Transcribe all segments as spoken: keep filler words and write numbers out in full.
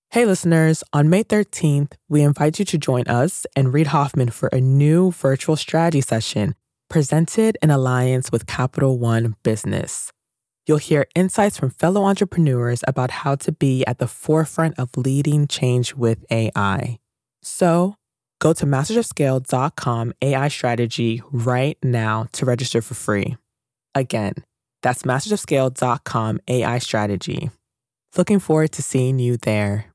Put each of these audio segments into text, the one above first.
Hey listeners, on May thirteenth, we invite you to join us and Reid Hoffman for a new virtual strategy session presented in alliance with Capital One Business. You'll hear insights from fellow entrepreneurs about how to be at the forefront of leading change with A I. So, go to masters of scale dot com A I strategy right now to register for free. Again, that's masters of scale dot com A I strategy. Looking forward to seeing you there.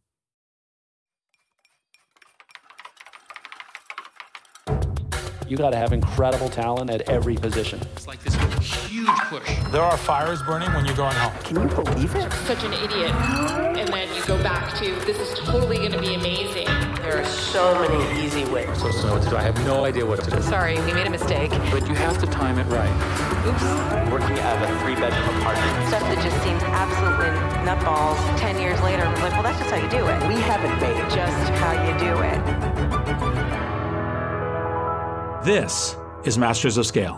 You got to have incredible talent at every position. It's like this huge push. There are fires burning when you're going home. Can you believe it? Such an idiot. And then you go back to, this is totally going to be amazing. There are so many easy ways. I'm supposed to know what to do. I have no idea what to do. Sorry, we made a mistake. But you have to time it right. Oops. Working out of a three-bedroom apartment. Stuff that just seems absolutely nutballs. Ten years later, I'm like, well, that's just how you do it. We haven't made it. Just how you do it. This is Masters of Scale.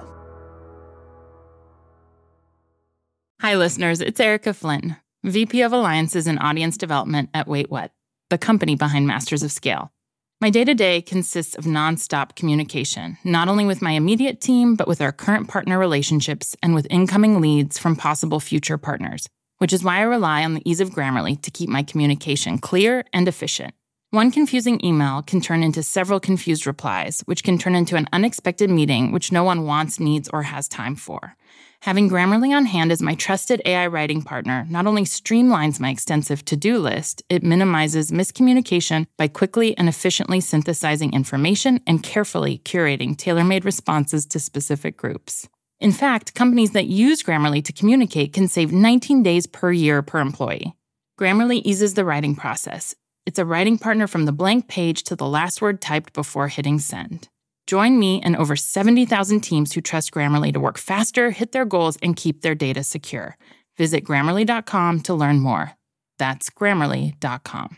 Hi, listeners. It's Erica Flynn, V P of Alliances and Audience Development at Wait What, the company behind Masters of Scale. My day-to-day consists of nonstop communication, not only with my immediate team, but with our current partner relationships and with incoming leads from possible future partners, which is why I rely on the ease of Grammarly to keep my communication clear and efficient. One confusing email can turn into several confused replies, which can turn into an unexpected meeting which no one wants, needs, or has time for. Having Grammarly on hand as my trusted A I writing partner not only streamlines my extensive to-do list, it minimizes miscommunication by quickly and efficiently synthesizing information and carefully curating tailor-made responses to specific groups. In fact, companies that use Grammarly to communicate can save nineteen days per year per employee. Grammarly eases the writing process. It's a writing partner from the blank page to the last word typed before hitting send. Join me and over seventy thousand teams who trust Grammarly to work faster, hit their goals, and keep their data secure. Visit Grammarly dot com to learn more. That's Grammarly dot com.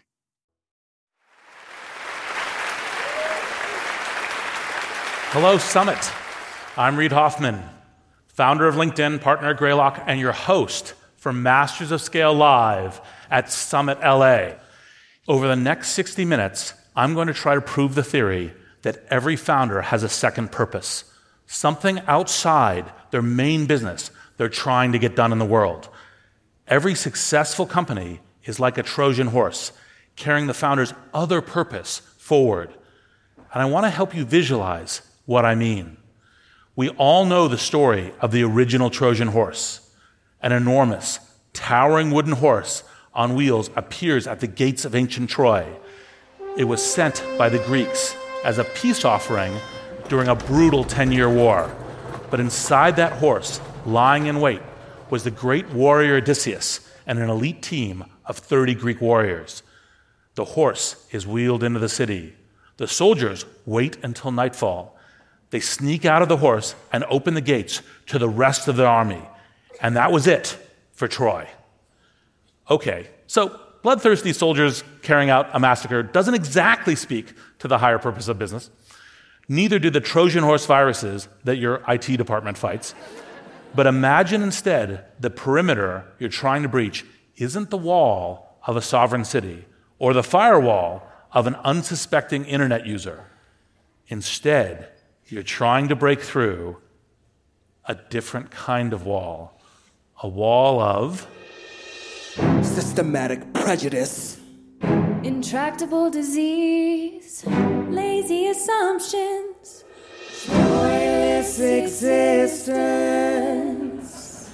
Hello, Summit. I'm Reid Hoffman, founder of LinkedIn, partner at Greylock, and your host for Masters of Scale Live at Summit L A. Over the next sixty minutes, I'm going to try to prove the theory that every founder has a second purpose, something outside their main business they're trying to get done in the world. Every successful company is like a Trojan horse, carrying the founder's other purpose forward. And I want to help you visualize what I mean. We all know the story of the original Trojan horse. An enormous, towering wooden horse on wheels appears at the gates of ancient Troy. It was sent by the Greeks as a peace offering during a brutal ten-year war. But inside that horse, lying in wait, was the great warrior Odysseus and an elite team of thirty Greek warriors. The horse is wheeled into the city. The soldiers wait until nightfall. They sneak out of the horse and open the gates to the rest of the army. And that was it for Troy. Okay, so bloodthirsty soldiers carrying out a massacre doesn't exactly speak to the higher purpose of business. Neither do the Trojan horse viruses that your I T department fights. But imagine instead the perimeter you're trying to breach isn't the wall of a sovereign city or the firewall of an unsuspecting internet user. Instead, you're trying to break through a different kind of wall, a wall of systematic prejudice, intractable disease, lazy assumptions, joyless existence.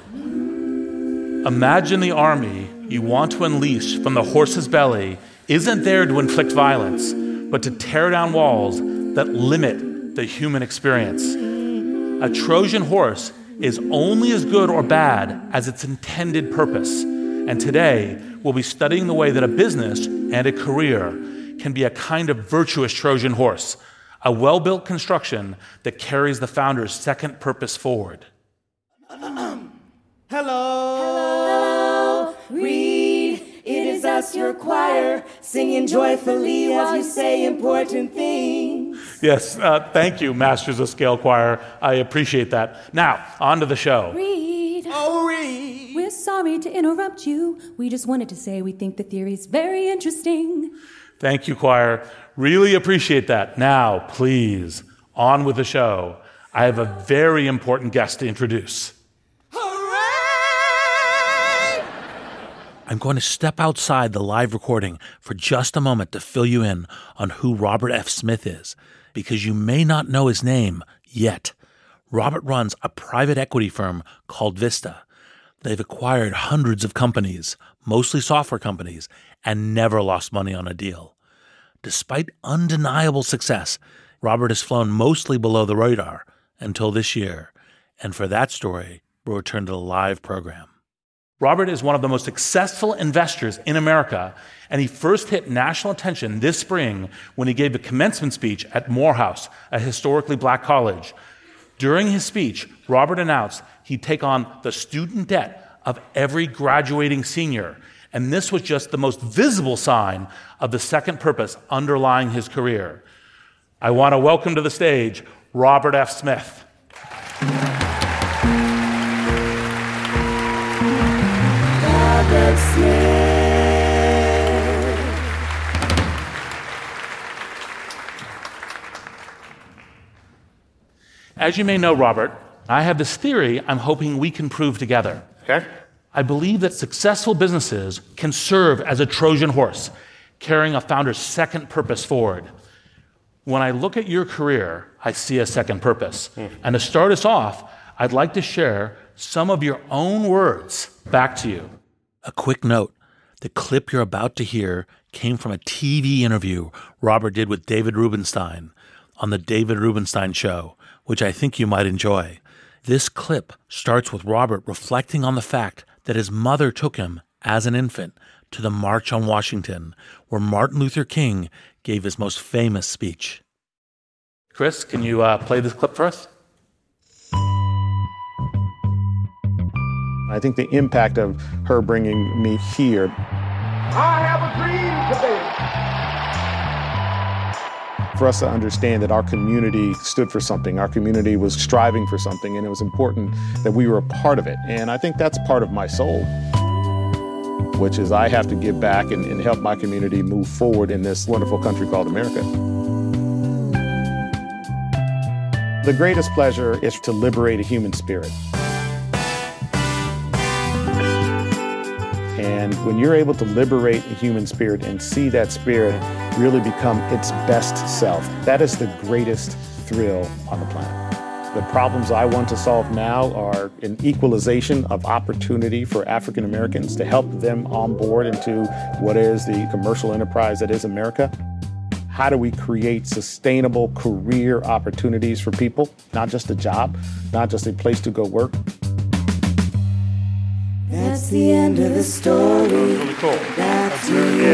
Imagine the army you want to unleash from the horse's belly isn't there to inflict violence, but to tear down walls that limit the human experience. A Trojan horse is only as good or bad as its intended purpose. And today, we'll be studying the way that a business and a career can be a kind of virtuous Trojan horse, a well-built construction that carries the founder's second purpose forward. Hello. Hello. Reid, it is us, your choir, singing joyfully as you say important things. Yes, uh, thank you, Masters of Scale Choir. I appreciate that. Now, on to the show. Reid. Oh, Reid. We're sorry. sorry to interrupt you. We just wanted to say we think the theory's very interesting. Thank you, choir. Really appreciate that. Now, please, on with the show. I have a very important guest to introduce. Hooray! I'm going to step outside the live recording for just a moment to fill you in on who Robert F. Smith is, because you may not know his name yet. Robert runs a private equity firm called Vista. They've acquired hundreds of companies, mostly software companies, and never lost money on a deal. Despite undeniable success, Robert has flown mostly below the radar until this year. And for that story, we'll return to the live program. Robert is one of the most successful investors in America, and he first hit national attention this spring when he gave a commencement speech at Morehouse, a historically black college. During his speech, Robert announced he'd take on the student debt of every graduating senior, and this was just the most visible sign of the second purpose underlying his career. I want to welcome to the stage Robert F. Smith. Robert Smith. As you may know, Robert, I have this theory I'm hoping we can prove together. Okay. I believe that successful businesses can serve as a Trojan horse, carrying a founder's second purpose forward. When I look at your career, I see a second purpose. Mm. And to start us off, I'd like to share some of your own words back to you. A quick note, the clip you're about to hear came from a T V interview Robert did with David Rubenstein on The David Rubenstein Show, which I think you might enjoy. This clip starts with Robert reflecting on the fact that his mother took him, as an infant, to the March on Washington, where Martin Luther King gave his most famous speech. Chris, can you uh, play this clip for us? I think the impact of her bringing me here. I have a dream today. For us to understand that our community stood for something, our community was striving for something, and it was important that we were a part of it. And I think that's part of my soul, which is I have to give back and, and help my community move forward in this wonderful country called America. The greatest pleasure is to liberate a human spirit. And when you're able to liberate a human spirit and see that spirit really become its best self, that is the greatest thrill on the planet. The problems I want to solve now are an equalization of opportunity for African Americans to help them on board into what is the commercial enterprise that is America. How do we create sustainable career opportunities for people? Not just a job, not just a place to go work. That's the end of the story. That was really cool. That's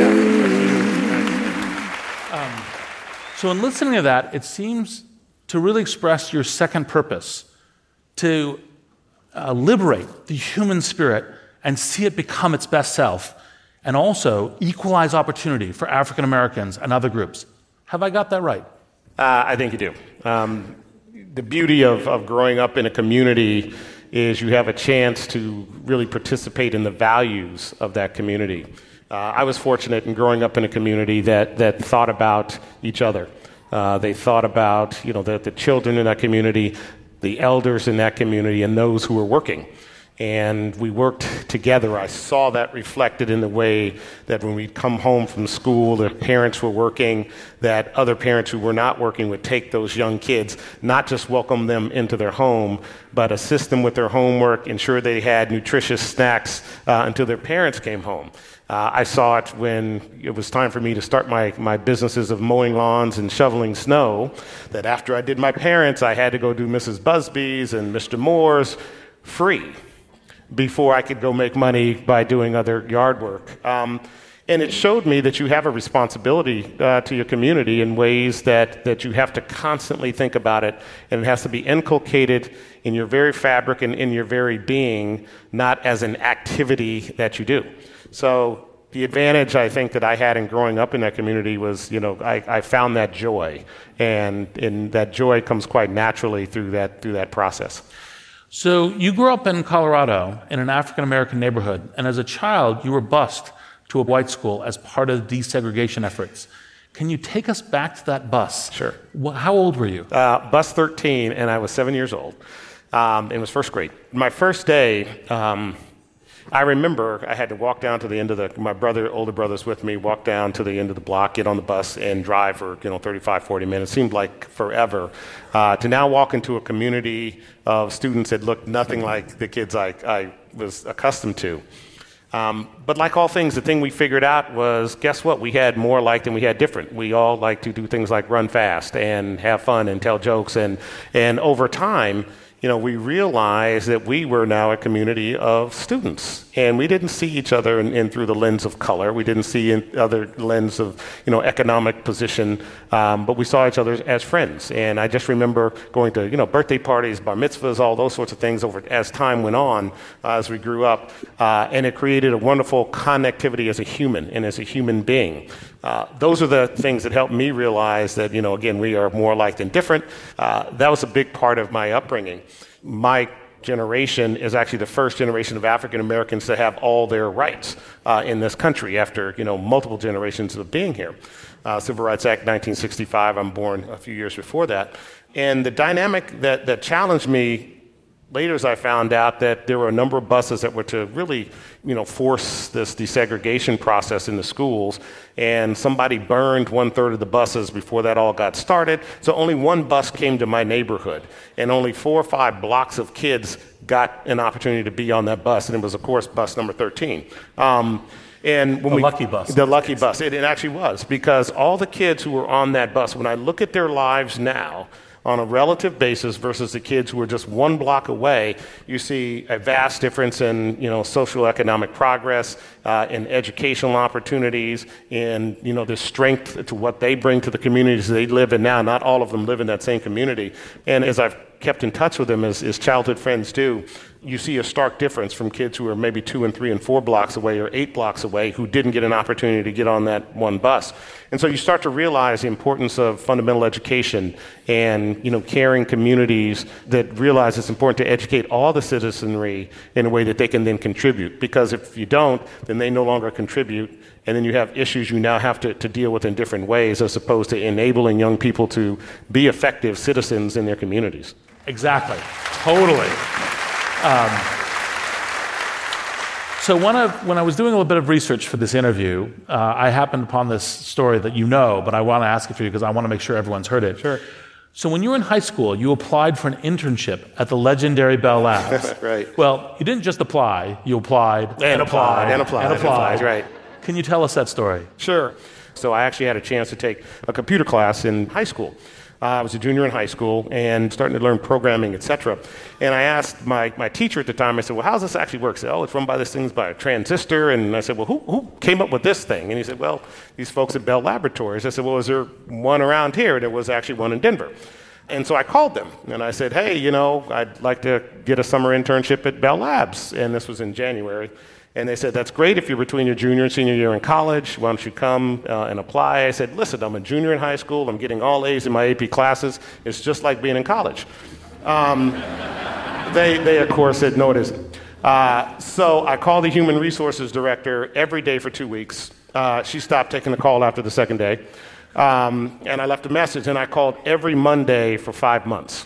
yeah. Um, so in listening to that, it seems to really express your second purpose, to uh, liberate the human spirit and see it become its best self, and also equalize opportunity for African Americans and other groups. Have I got that right? Uh, I think you do. Um, the beauty of, of growing up in a community is you have a chance to really participate in the values of that community. Uh, I was fortunate in growing up in a community that that thought about each other. Uh, they thought about, you know, the, the children in that community, the elders in that community, and those who were working. And we worked together. I saw that reflected in the way that when we'd come home from school, the parents were working, that other parents who were not working would take those young kids, not just welcome them into their home, but assist them with their homework, ensure they had nutritious snacks uh, until their parents came home. Uh, I saw it when it was time for me to start my, my businesses of mowing lawns and shoveling snow, that after I did my parents, I had to go do Missus Busby's and Mister Moore's free before I could go make money by doing other yard work. Um, and it showed me that you have a responsibility uh, to your community in ways that, that you have to constantly think about it, and it has to be inculcated in your very fabric and in your very being, not as an activity that you do. So the advantage I think that I had in growing up in that community was, you know, I, I found that joy, and, and that joy comes quite naturally through that through that process. So you grew up in Colorado in an African-American neighborhood, and as a child, you were bused to a white school as part of desegregation efforts. Can you take us back to that bus? Sure. How old were you? Uh, bus thirteen, and I was seven years old. Um, it was first grade. My first day, um, I remember I had to walk down to the end of the, my brother, older brother's with me, walk down to the end of the block, get on the bus, and drive for, you know, thirty-five, forty minutes. It seemed like forever. Uh, to now walk into a community of students that looked nothing like the kids I, I was accustomed to. Um, but like all things, the thing we figured out was, guess what? We had more like than we had different. We all like to do things like run fast and have fun and tell jokes. And, and over time, you know, we realized that we were now a community of students, and we didn't see each other in, in through the lens of color. We didn't see in other lens of, you know, economic position, um, but we saw each other as friends. And I just remember going to, you know, birthday parties, bar mitzvahs, all those sorts of things over as time went on, uh, as we grew up, uh, and it created a wonderful connectivity as a human and as a human being. Uh, those are the things that helped me realize that, you know, again, we are more alike than different. Uh, that was a big part of my upbringing. My generation is actually the first generation of African Americans to have all their rights uh, in this country after, you know, multiple generations of being here. Uh, Civil Rights Act nineteen sixty-five, I'm born a few years before that. And the dynamic that, that challenged me later, as I found out that there were a number of buses that were to really, you know, force this desegregation process in the schools, and somebody burned one third of the buses before that all got started. So only one bus came to my neighborhood, and only four or five blocks of kids got an opportunity to be on that bus, and it was, of course, bus number thirteen. Um, and when the we, lucky bus. The lucky bus. It, it actually was, because all the kids who were on that bus, when I look at their lives now, on a relative basis versus the kids who are just one block away, you see a vast difference in, you know, social economic progress, uh, in educational opportunities, in, you know, the strength to what they bring to the communities they live in now. Not all of them live in that same community. And as I've kept in touch with them as, as childhood friends do, you see a stark difference from kids who are maybe two and three and four blocks away or eight blocks away who didn't get an opportunity to get on that one bus. And so you start to realize the importance of fundamental education and, you know, caring communities that realize it's important to educate all the citizenry in a way that they can then contribute. Because if you don't, then they no longer contribute, and then you have issues you now have to, to deal with in different ways, as opposed to enabling young people to be effective citizens in their communities. Exactly. Totally. Um, so when I, when I was doing a little bit of research for this interview, uh, I happened upon this story that you know, but I want to ask it for you because I want to make sure everyone's heard it. Sure. So when you were in high school, you applied for an internship at the legendary Bell Labs. Right. Well, you didn't just apply, you applied and, and applied, applied and applied and applied. And applied. Right. Can you tell us that story? Sure. So I actually had a chance to take a computer class in high school. Uh, I was a junior in high school and starting to learn programming, et cetera. And I asked my, my teacher at the time, I said, well, how does this actually work? He said, oh, it's run by this thing by a transistor. And I said, well, who, who came up with this thing? And he said, well, these folks at Bell Laboratories. I said, well, is there one around here? And there was actually one in Denver. And so I called them and I said, hey, you know, I'd like to get a summer internship at Bell Labs. And this was in January. And they said, that's great if you're between your junior and senior year in college. Why don't you come uh, and apply? I said, listen, I'm a junior in high school. I'm getting all A's in my A P classes. It's just like being in college. Um, they, they, of course, said, no, it isn't. Uh, so I called the human resources director every day for two weeks. Uh, she stopped taking the call after the second day. Um, and I left a message, and I called every Monday for five months.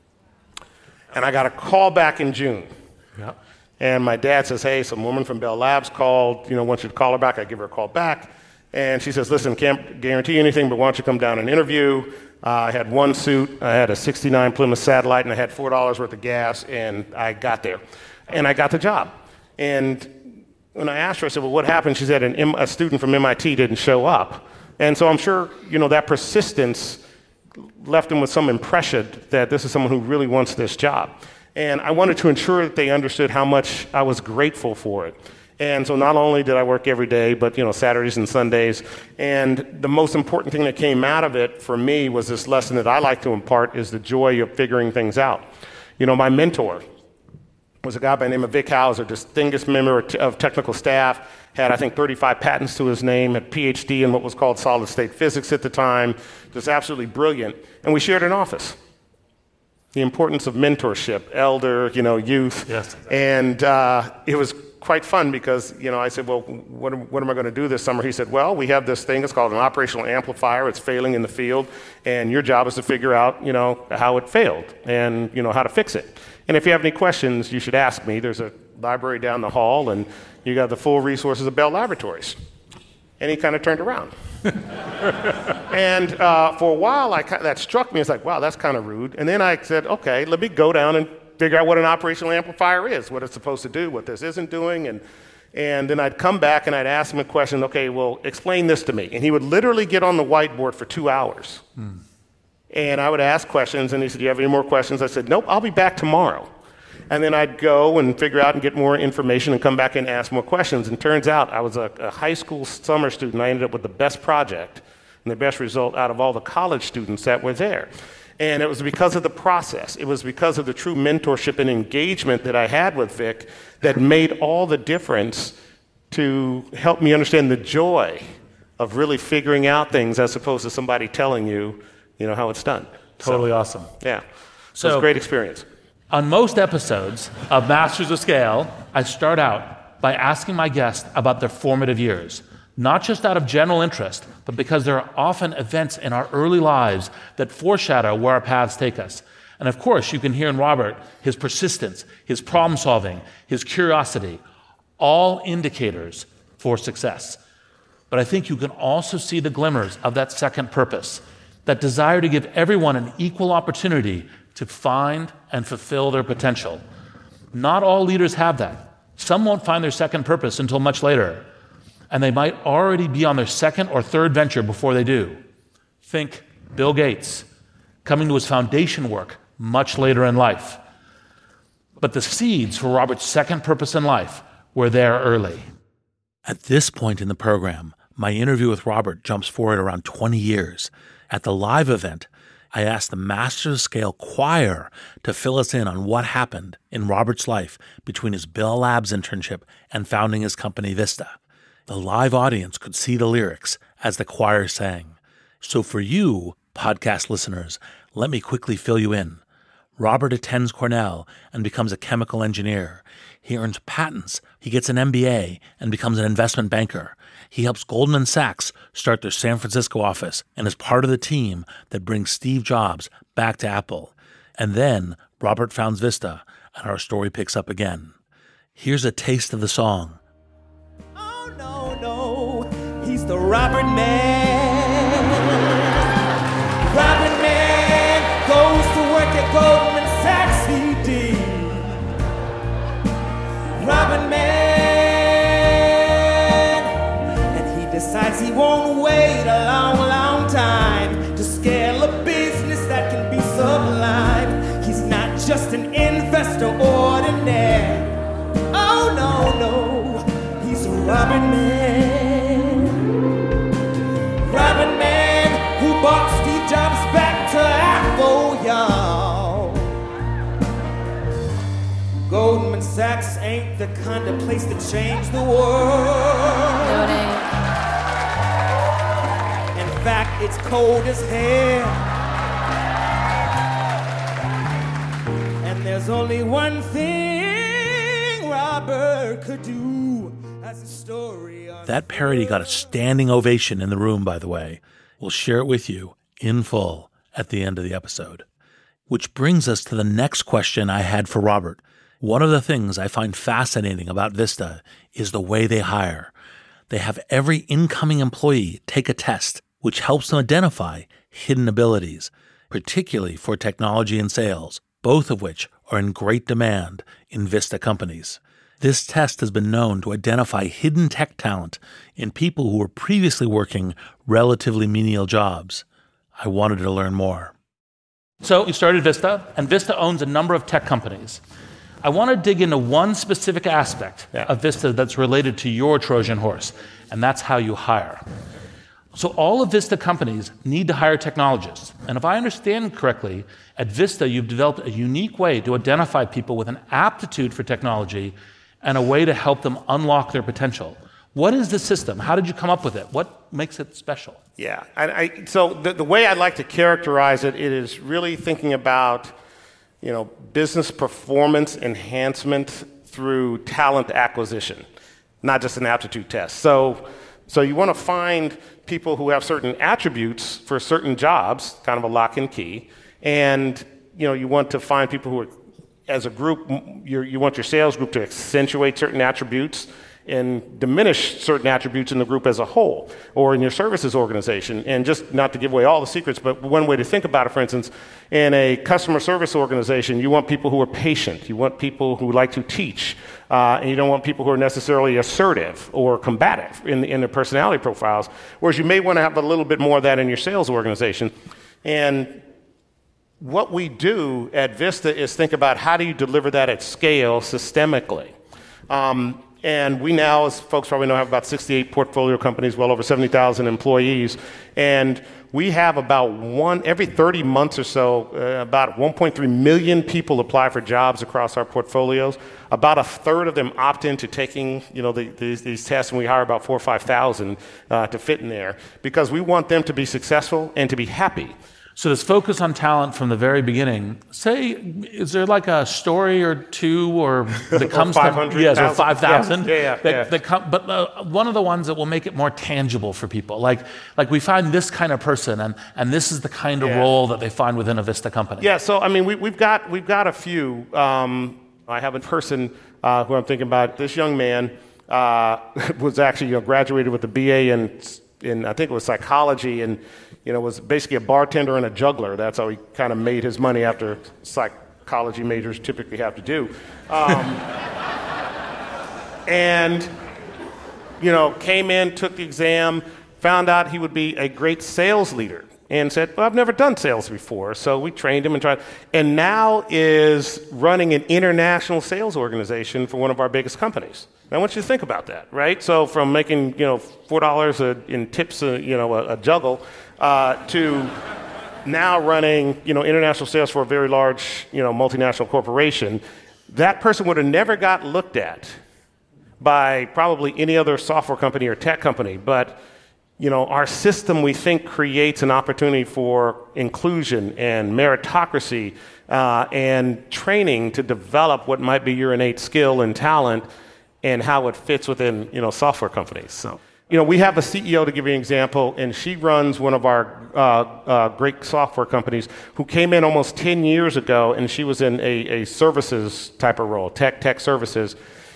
And I got a call back in June. Yeah. And my dad says, hey, some woman from Bell Labs called, you know, wants you to call her back. I give her a call back. And she says, listen, can't guarantee anything, but why don't you come down and interview? Uh, I had one suit, I had a sixty-nine Plymouth Satellite, and I had four dollars worth of gas, and I got there. And I got the job. And when I asked her, I said, well, what happened? She said, An M- a student from M I T didn't show up. And so I'm sure, you know, that persistence left them with some impression that this is someone who really wants this job. And I wanted to ensure that they understood how much I was grateful for it. And so not only did I work every day, but, you know, Saturdays and Sundays. And the most important thing that came out of it for me was this lesson that I like to impart is the joy of figuring things out. You know, my mentor was a guy by the name of Vic Hauser, distinguished member of technical staff, had, I think, thirty-five patents to his name, had a P H D in what was called solid-state physics at the time, just absolutely brilliant. And we shared an office. the importance of mentorship, elder, you know, youth. Yes. And uh, it was quite fun because, you know, I said, well, what, what am I going to do this summer? He said, well, we have this thing. It's called an operational amplifier. It's failing in the field. And your job is to figure out, you know, how it failed and, you know, how to fix it. And if you have any questions, you should ask me. There's a library down the hall, and you got the full resources of Bell Laboratories. And he kind of turned around. and uh, for a while, I, that struck me as like, wow, that's kind of rude. And then I said, okay, let me go down and figure out what an operational amplifier is, what it's supposed to do, what this isn't doing. And, and then I'd come back and I'd ask him a question, okay, well, explain this to me. And he would literally get on the whiteboard for two hours. Hmm. And I would ask questions, and he said, do you have any more questions? I said, nope, I'll be back tomorrow. And then I'd go and figure out and get more information and come back and ask more questions. And turns out I was a, a high school summer student. I ended up with the best project and the best result out of all the college students that were there. And it was because of the process. It was because of the true mentorship and engagement that I had with Vic that made all the difference to help me understand the joy of really figuring out things as opposed to somebody telling you, you know, how it's done. Totally so, awesome. Yeah. So it was a great experience. On most episodes of Masters of Scale, I start out by asking my guests about their formative years, not just out of general interest, but because there are often events in our early lives that foreshadow where our paths take us. And of course, you can hear in Robert his persistence, his problem solving, his curiosity, all indicators for success. But I think you can also see the glimmers of that second purpose, that desire to give everyone an equal opportunity to find and fulfill their potential. Not all leaders have that. Some won't find their second purpose until much later, and they might already be on their second or third venture before they do. Think Bill Gates, coming to his foundation work much later in life. But the seeds for Robert's second purpose in life were there early. At this point in the program, my interview with Robert jumps forward around twenty years. At the live event, I asked the Masters of Scale choir to fill us in on what happened in Robert's life between his Bell Labs internship and founding his company Vista. The live audience could see the lyrics as the choir sang. So for you, podcast listeners, let me quickly fill you in. Robert attends Cornell and becomes a chemical engineer. He earns patents, he gets an M B A, and becomes an investment banker. He helps Goldman Sachs start their San Francisco office and is part of the team that brings Steve Jobs back to Apple. And then Robert founds Vista, and our story picks up again. Here's a taste of the song. Oh, no, no, he's the Robert Man. Robert Man goes to work at Goldman Sachs, he did. Robert Man, and he decides he won't wait a long, long time to scale a business that can be sublime. He's not just an investor ordinary. Oh, no, no, he's a Robert Man. Robert Man who brought Steve Jobs back to Apple, y'all. Goldman Sachs ain't the kind of place to change the world. No, it ain't. In fact, it's cold as hell. And there's only one thing Robert could do as a story. That parody got a standing ovation in the room, by the way. We'll share it with you in full at the end of the episode. Which brings us to the next question I had for Robert. One of the things I find fascinating about Vista is the way they hire. They have every incoming employee take a test, which helps them identify hidden abilities, particularly for technology and sales, both of which are in great demand in Vista companies. This test has been known to identify hidden tech talent in people who were previously working relatively menial jobs. I wanted to learn more. So you started Vista, and Vista owns a number of tech companies. I want to dig into one specific aspect yeah. of Vista that's related to your Trojan horse, and that's how you hire. So all of Vista companies need to hire technologists. And if I understand correctly, at Vista, you've developed a unique way to identify people with an aptitude for technology and a way to help them unlock their potential. What is the system? How did you come up with it? What makes it special? Yeah, I, I, so the, the way I'd like to characterize it, it is really thinking about you know, business performance enhancement through talent acquisition, not just an aptitude test. So, so you want to find people who have certain attributes for certain jobs, kind of a lock and key, and you know, you want to find people who are, as a group, you're, you want your sales group to accentuate certain attributes and diminish certain attributes in the group as a whole, or in your services organization. And just not to give away all the secrets, but one way to think about it, for instance, in a customer service organization, you want people who are patient, you want people who like to teach, uh, and you don't want people who are necessarily assertive or combative in, in their personality profiles, whereas you may want to have a little bit more of that in your sales organization. And what we do at Vista is think about how do you deliver that at scale systemically. Um, And we now, as folks probably know, have about sixty-eight portfolio companies, well over seventy thousand employees. And we have about one, every thirty months or so, uh, about one point three million people apply for jobs across our portfolios. About a third of them opt into taking, you know, the, these, these tests, and we hire about four or five thousand uh, to fit in there because we want them to be successful and to be happy. So this focus on talent from the very beginning, say, is there like a story or two or that comes five hundred, to, yes, or five thousand? Yeah, yeah, yeah, that, yeah. that come, but uh, one of the ones that will make it more tangible for people. Like, like we find this kind of person, and, and this is the kind of yeah. role that they find within a Vista company. Yeah, so I mean, we, we've got we've got a few. Um, I have a person uh, who I'm thinking about. This young man uh, was actually, you know, graduated with a B A in in I think it was psychology, and you know, was basically a bartender and a juggler. That's how he kind of made his money after psychology majors typically have to do. Um, and, you know, came in, took the exam, found out he would be a great sales leader, and said, well, I've never done sales before. So we trained him and tried, and now is running an international sales organization for one of our biggest companies. Now, I want you to think about that, right? So from making, you know, four dollars in tips, uh, you know, a, a juggle, uh, to now running, you know, international sales for a very large, you know, multinational corporation. That person would have never got looked at by probably any other software company or tech company. But, you know, our system, we think, creates an opportunity for inclusion and meritocracy uh, and training to develop what might be your innate skill and talent, and how it fits within, you know, software companies. So, you know, we have a C E O, to give you an example, and she runs one of our uh, uh, great software companies, who came in almost ten years ago, and she was in a, a services type of role, tech tech services.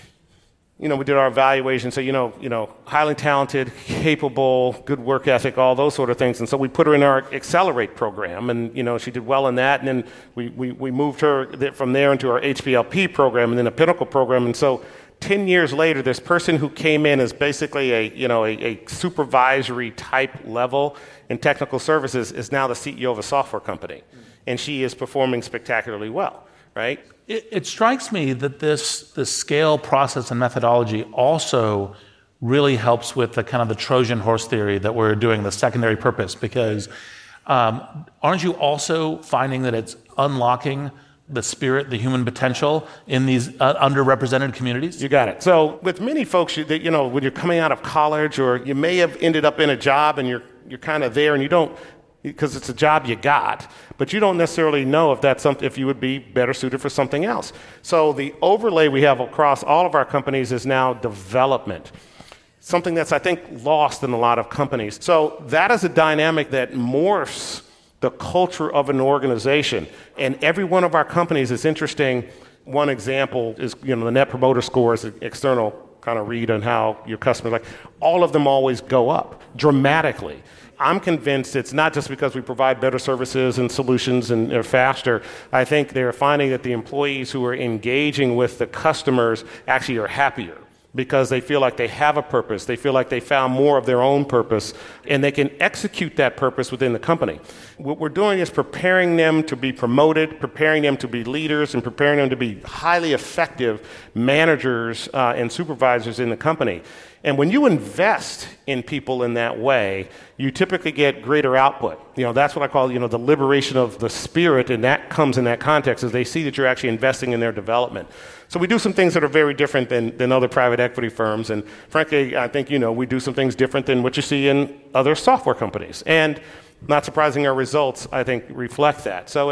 You know, we did our evaluation, so, you know, you know, highly talented, capable, good work ethic, all those sort of things. And so we put her in our Accelerate program, and, you know, she did well in that. And then we, we, we moved her th- from there into our H P L P program and then a Pinnacle program. And so ten years later, this person who came in as basically a, you know, a, a supervisory type level in technical services is now the C E O of a software company. And she is performing spectacularly well, right? It, it strikes me that this, this scale process and methodology also really helps with the kind of the Trojan horse theory that we're doing, the secondary purpose, because um, aren't you also finding that it's unlocking the spirit, the human potential in these uh, underrepresented communities? You got it. So with many folks, you, you know, when you're coming out of college, or you may have ended up in a job and you're you're kind of there and you don't, because it's a job you got, but you don't necessarily know if that's something, if you would be better suited for something else. So the overlay we have across all of our companies is now development. Something that's, I think, lost in a lot of companies. So that is a dynamic that morphs the culture of an organization. And every one of our companies is interesting. One example is, you know, the Net Promoter Score is an external kind of read on how your customers like. All of them always go up dramatically. I'm convinced it's not just because we provide better services and solutions and they're faster. I think they're finding that the employees who are engaging with the customers actually are happier, because they feel like they have a purpose, they feel like they found more of their own purpose, and they can execute that purpose within the company. What we're doing is preparing them to be promoted, preparing them to be leaders, and preparing them to be highly effective managers uh, and supervisors in the company. And when you invest in people in that way, you typically get greater output. You know, that's what I call, you know, the liberation of the spirit, and that comes in that context, as they see that you're actually investing in their development. So we do some things that are very different than, than other private equity firms, and frankly, I think, you know, we do some things different than what you see in other software companies. And not surprising, our results, I think, reflect that. So it's,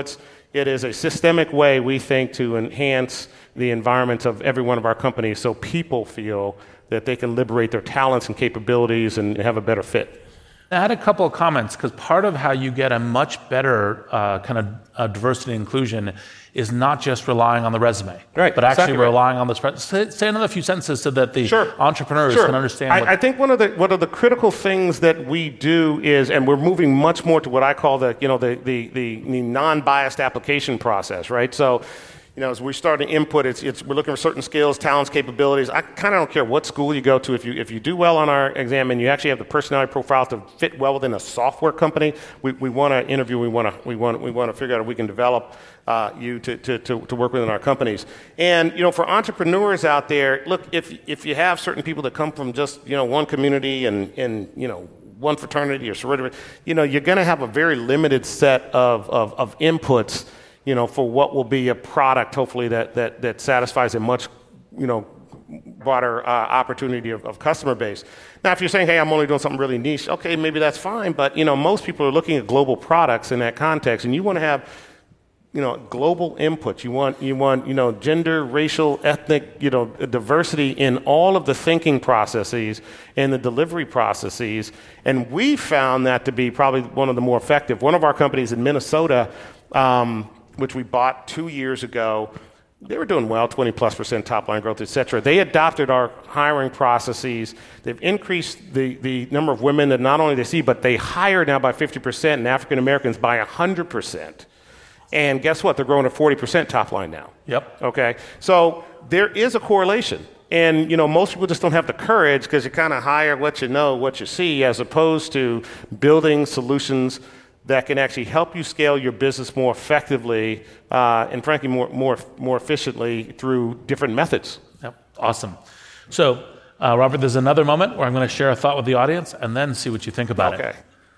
It is a systemic way, we think, to enhance the environment of every one of our companies so people feel that they can liberate their talents and capabilities and have a better fit. I had a couple of comments, because part of how you get a much better uh, kind of uh, diversity and inclusion is not just relying on the resume, right, but actually exactly relying right. on this. Say, say another few sentences so that the sure. entrepreneurs sure. can understand. I, what I think one of the one of the critical things that we do is, and we're moving much more to what I call the you know the the the, the non-biased application process, right? So. You know, as we start to input, it's, it's we're looking for certain skills, talents, capabilities. I kind of don't care what school you go to. If you if you do well on our exam and you actually have the personality profile to fit well within a software company, we, we want to interview. We want to we want we want to figure out if we can develop uh, you to, to to to work within our companies. And you know, for entrepreneurs out there, look, if if you have certain people that come from just you know one community and and you know. one fraternity or sorority, you know, you're going to have a very limited set of of, of inputs. You know, for what will be a product, hopefully, that that that satisfies a much, you know, broader uh, opportunity of, of customer base. Now, if you're saying, hey, I'm only doing something really niche, okay, maybe that's fine. But, you know, most people are looking at global products in that context, and you want to have, you know, global input. You want, you want, you know, gender, racial, ethnic, you know, diversity in all of the thinking processes and the delivery processes. And we found that to be probably one of the more effective. One of our companies in Minnesota, um, which we bought two years ago, they were doing well, twenty plus percent top line growth, et cetera. They adopted our hiring processes. They've increased the, the number of women that not only they see, but they hire now by fifty percent and African Americans by one hundred percent. And guess what? They're growing at forty percent top line now. Yep. Okay. So there is a correlation. And, you know, most people just don't have the courage because you kind of hire what you know, what you see, as opposed to building solutions that can actually help you scale your business more effectively uh, and, frankly, more more more efficiently through different methods. Yep, awesome. So, uh, Robert, there's another moment where I'm going to share a thought with the audience and then see what you think about okay. it.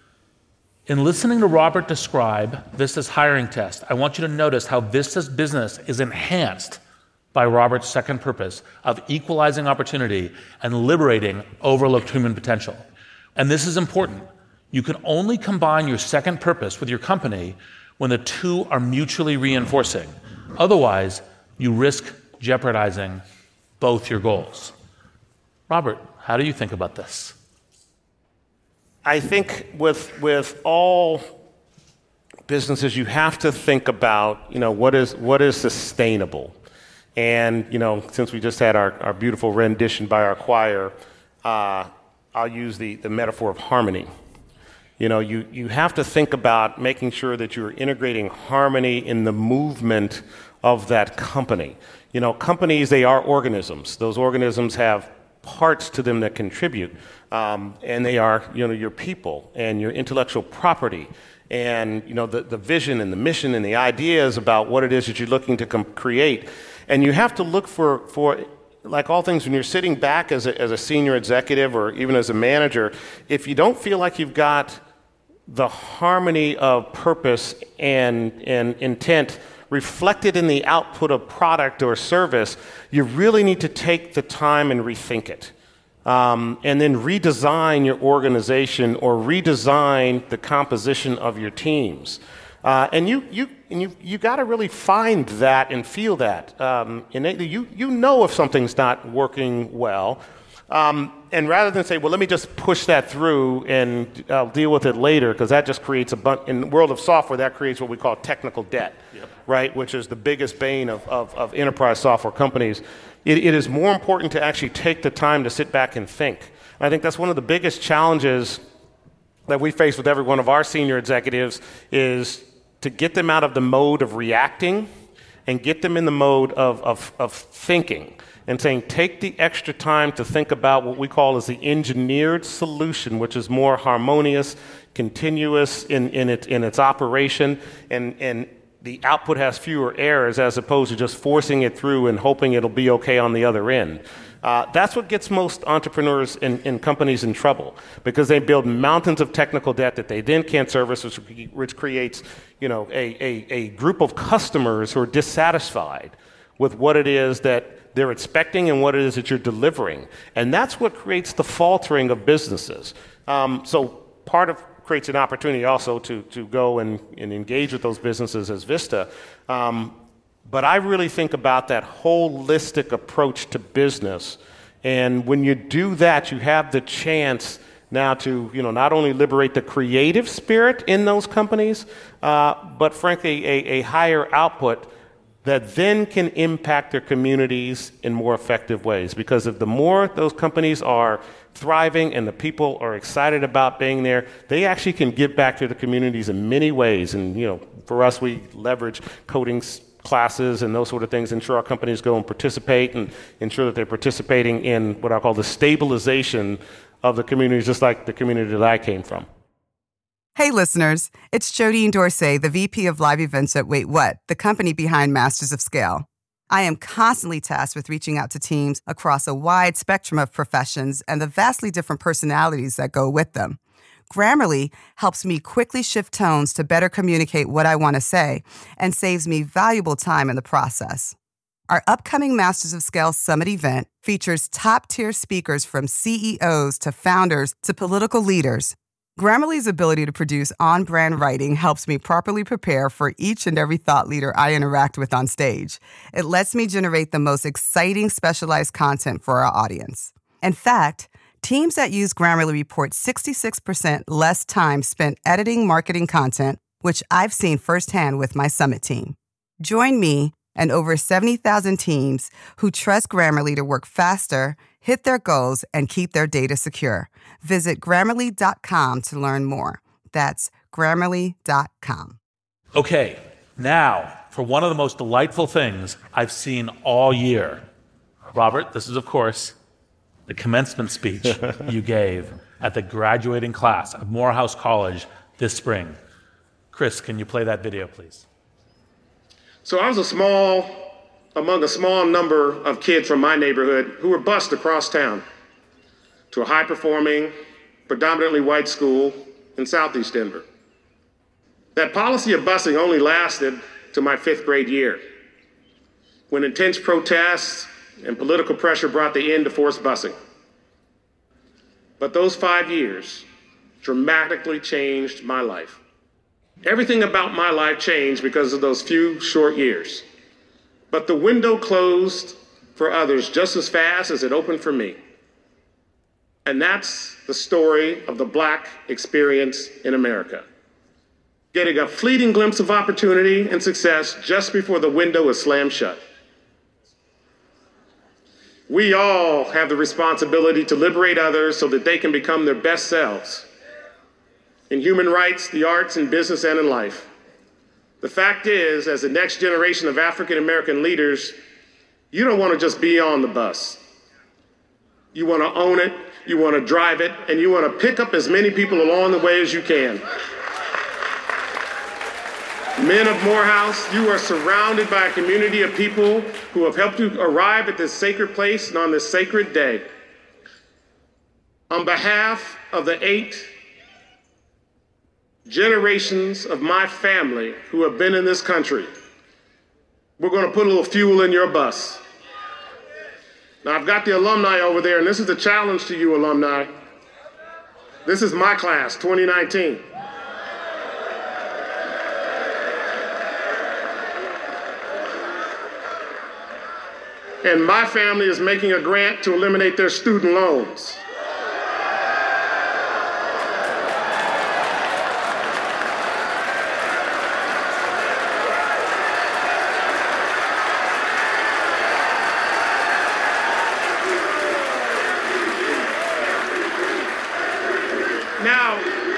In listening to Robert describe Vista's hiring test, I want you to notice how Vista's business is enhanced by Robert's second purpose of equalizing opportunity and liberating overlooked human potential. And this is important. You can only combine your second purpose with your company when the two are mutually reinforcing. Otherwise, you risk jeopardizing both your goals. Robert, how do you think about this? I think with with all businesses, you have to think about, you know, what is what is sustainable. And, you know, since we just had our, our beautiful rendition by our choir, uh, I'll use the, the metaphor of harmony. You know, you, you have to think about making sure that you're integrating harmony in the movement of that company. You know, companies, they are organisms. Those organisms have parts to them that contribute, um, and they are, you know, your people and your intellectual property and, you know, the, the vision and the mission and the ideas about what it is that you're looking to com- create. And you have to look for, for like all things, when you're sitting back as a, as a senior executive or even as a manager, if you don't feel like you've got the harmony of purpose and, and intent reflected in the output of product or service, you really need to take the time and rethink it. Um, and then redesign your organization or redesign the composition of your teams. Uh, and you you and you you got to really find that and feel that um, innately. You you know if something's not working well, um, and rather than say, well, let me just push that through and I'll deal with it later, because that just creates a bunch. In the world of software, that creates what we call technical debt, yep. right? Which is the biggest bane of of, of enterprise software companies. It, it is more important to actually take the time to sit back and think. And I think that's one of the biggest challenges that we face with every one of our senior executives is to get them out of the mode of reacting and get them in the mode of, of, of thinking and saying, take the extra time to think about what we call as the engineered solution, which is more harmonious, continuous in, in, it, in its operation, and, and the output has fewer errors as opposed to just forcing it through and hoping it'll be okay on the other end. Uh, that's what gets most entrepreneurs and, and companies in trouble, because they build mountains of technical debt that they then can't service, which, which creates, you know, a, a, a group of customers who are dissatisfied with what it is that they're expecting and what it is that you're delivering. And that's what creates the faltering of businesses. Um, so part of creates an opportunity also to, to go and, and engage with those businesses as Vista. Um, but I really think about that holistic approach to business. And when you do that, you have the chance now to, you know, not only liberate the creative spirit in those companies, uh, but frankly, a, a higher output that then can impact their communities in more effective ways. Because if the more those companies are thriving and the people are excited about being there, they actually can give back to the communities in many ways. And, you know, for us, we leverage coding classes and those sort of things, ensure our companies go and participate and ensure that they're participating in what I call the stabilization of the communities, just like the community that I came from. Hey, listeners, it's Jodine Dorsey, the V P of Live Events at Wait What, the company behind Masters of Scale. I am constantly tasked with reaching out to teams across a wide spectrum of professions and the vastly different personalities that go with them. Grammarly helps me quickly shift tones to better communicate what I want to say and saves me valuable time in the process. Our upcoming Masters of Scale Summit event features top-tier speakers from C E Os to founders to political leaders. Grammarly's ability to produce on-brand writing helps me properly prepare for each and every thought leader I interact with on stage. It lets me generate the most exciting specialized content for our audience. In fact, teams that use Grammarly report sixty-six percent less time spent editing marketing content, which I've seen firsthand with my Summit team. Join me and over seventy thousand teams who trust Grammarly to work faster, hit their goals, and keep their data secure. Visit Grammarly dot com to learn more. That's Grammarly dot com. Okay, now for one of the most delightful things I've seen all year. Robert, this is, of course, the commencement speech you gave at the graduating class of Morehouse College this spring. Chris, can you play that video, please? So I was a small, among a small number of kids from my neighborhood who were bused across town to a high-performing, predominantly white school in Southeast Denver. That policy of busing only lasted to my fifth grade year, when intense protests and political pressure brought the end to forced busing. But those five years dramatically changed my life. Everything about my life changed because of those few short years. But the window closed for others just as fast as it opened for me. And that's the story of the Black experience in America. Getting a fleeting glimpse of opportunity and success just before the window is slammed shut. We all have the responsibility to liberate others so that they can become their best selves in human rights, the arts, in business, and in life. The fact is, as the next generation of African American leaders, you don't want to just be on the bus. You want to own it, you want to drive it, and you want to pick up as many people along the way as you can. Men of Morehouse, you are surrounded by a community of people who have helped you arrive at this sacred place and on this sacred day. On behalf of the eight generations of my family who have been in this country, we're going to put a little fuel in your bus. Now, I've got the alumni over there, and this is the challenge to you, alumni. This is my class, twenty nineteen. And my family is making a grant to eliminate their student loans. Now,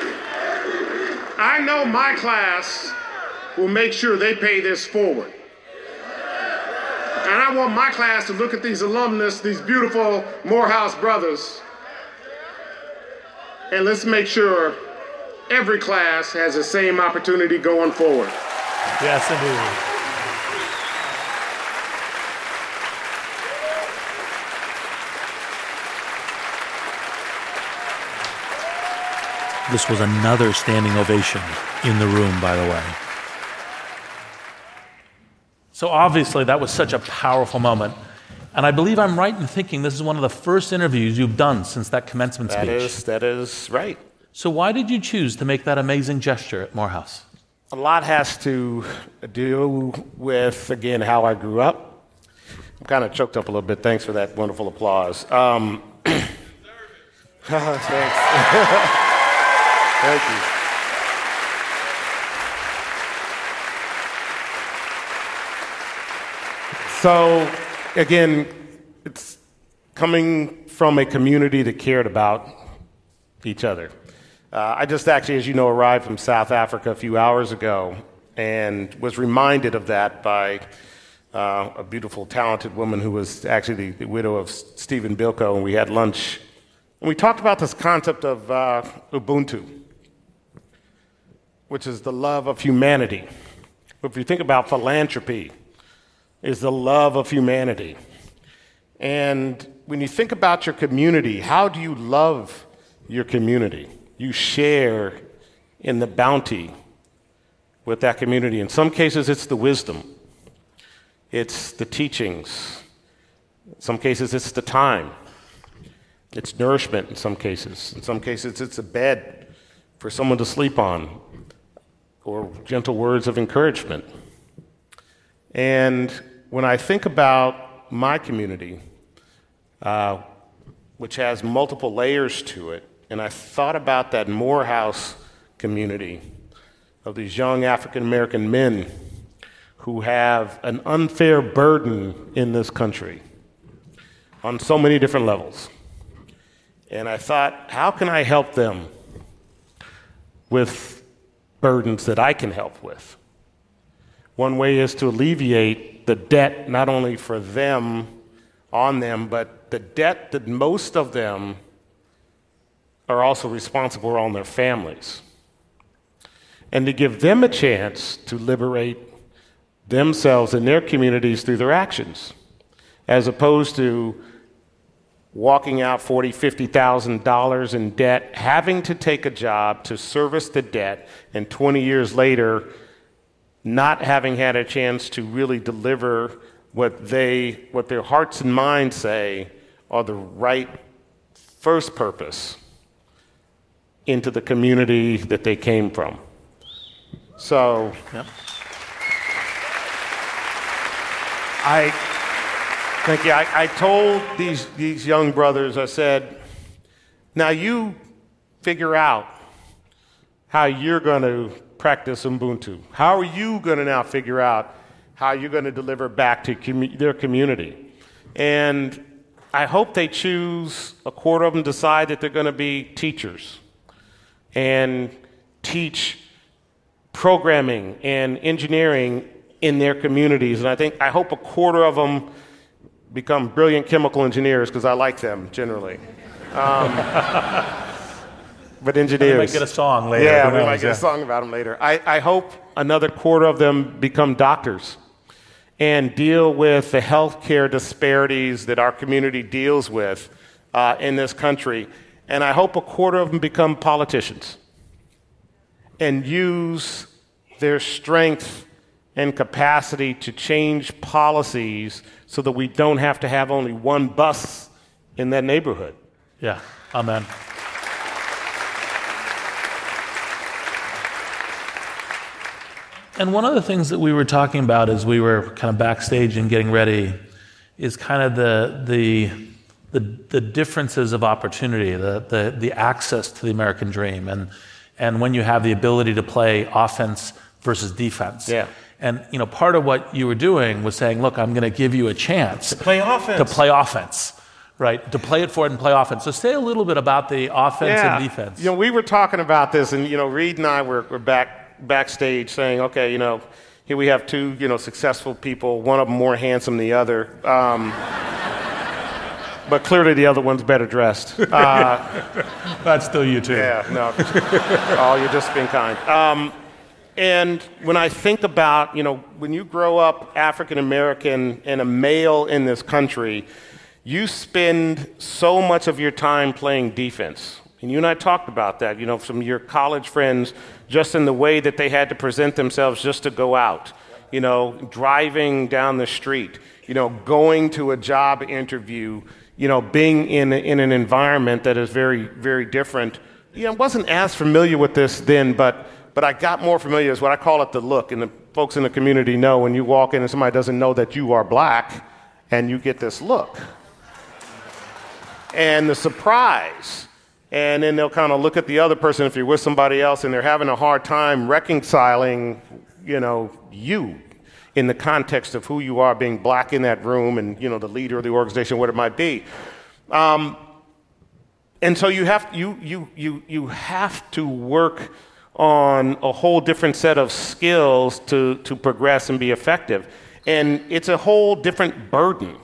I know my class will make sure they pay this forward. And I want my class to look at these alumnus, these beautiful Morehouse brothers, and let's make sure every class has the same opportunity going forward. Yes, indeed. This was another standing ovation in the room, by the way. So obviously that was such a powerful moment. And I believe I'm right in thinking this is one of the first interviews you've done since that commencement that speech. Is, that is right. So why did you choose to make that amazing gesture at Morehouse? A lot has to do with, again, how I grew up. I'm kind of choked up a little bit. Thanks for that wonderful applause. Um, thanks. Thank you. So, again, it's coming from a community that cared about each other. Uh, I just actually, as you know, arrived from South Africa a few hours ago and was reminded of that by uh, a beautiful, talented woman who was actually the, the widow of Stephen Biko, and we had lunch. And we talked about this concept of uh, Ubuntu, which is the love of humanity. If you think about philanthropy, is the love of humanity. And when you think about your community, how do you love your community? You share in the bounty with that community. In some cases, it's the wisdom. It's the teachings. In some cases, it's the time. It's nourishment in some cases. In some cases, it's a bed for someone to sleep on or gentle words of encouragement. And when I think about my community, uh, which has multiple layers to it, and I thought about that Morehouse community of these young African-American men who have an unfair burden in this country on so many different levels. And I thought, how can I help them with burdens that I can help with? One way is to alleviate the debt not only for them, on them, but the debt that most of them are also responsible for on their families. And to give them a chance to liberate themselves and their communities through their actions, as opposed to walking out forty thousand dollars, fifty thousand dollars in debt, having to take a job to service the debt, and twenty years later, not having had a chance to really deliver what they, what their hearts and minds say are the right first purpose into the community that they came from. So, yep. I thank you. I, I told these these young brothers, I said, now you figure out how you're going to practice Ubuntu. How are you going to now figure out how you're going to deliver back to commu- their community? And I hope they choose, a quarter of them decide that they're going to be teachers and teach programming and engineering in their communities. And I think, I hope a quarter of them become brilliant chemical engineers, because I like them generally. Um, but engineers. We might get a song later. Yeah, Who we knows? might get yeah. a song about them later. I, I hope another quarter of them become doctors and deal with the healthcare disparities that our community deals with uh, in this country. And I hope a quarter of them become politicians and use their strength and capacity to change policies so that we don't have to have only one bus in that neighborhood. Yeah, amen. And one of the things that we were talking about as we were kind of backstage and getting ready is kind of the the the, the differences of opportunity, the, the the access to the American dream, and and when you have the ability to play offense versus defense. Yeah. And you know, part of what you were doing was saying, look, I'm going to give you a chance to play offense. To play offense. Right, to play it forward and play offense. So say a little bit about the offense yeah. and defense. You know, we were talking about this, and you know, Reed and I were, were back backstage saying, okay, you know, here we have two, you know, successful people, one of them more handsome than the other, um, but clearly the other one's better dressed. Uh, That's still you too. Yeah, no, oh, you're just being kind. Um, and when I think about, you know, when you grow up African American and a male in this country, you spend so much of your time playing defense. And you and I talked about that, you know, from your college friends, just in the way that they had to present themselves just to go out, you know, driving down the street, you know, going to a job interview, you know, being in in an environment that is very, very different you know, I wasn't as familiar with this then, but but I got more familiar with what I call it the look. And the folks in the community know when you walk in and somebody doesn't know that you are black, and you get this look. And the surprise. And then they'll kind of look at the other person if you're with somebody else, and they're having a hard time reconciling, you know, you in the context of who you are being black in that room and, you know, the leader of the organization, what it might be. Um, and so you have, you, you, you, you have to work on a whole different set of skills to, to progress and be effective. And it's a whole different burden.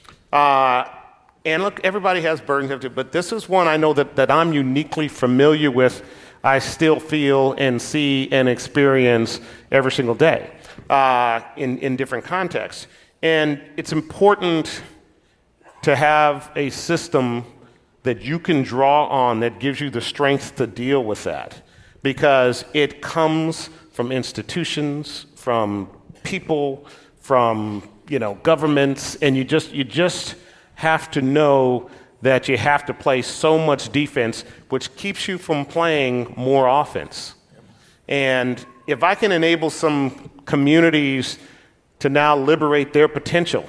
Uh, and look, everybody has burdens, but this is one I know that, that I'm uniquely familiar with. I still feel and see and experience every single day uh, in, in different contexts. And it's important to have a system that you can draw on that gives you the strength to deal with that, because it comes from institutions, from people, from, you know, governments, and you just you just have to know that you have to play so much defense, which keeps you from playing more offense. And if I can enable some communities to now liberate their potential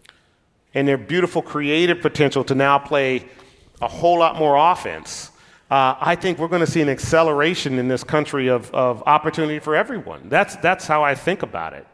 and their beautiful creative potential to now play a whole lot more offense, uh, I think we're going to see an acceleration in this country of, of opportunity for everyone. That's, that's how I think about it.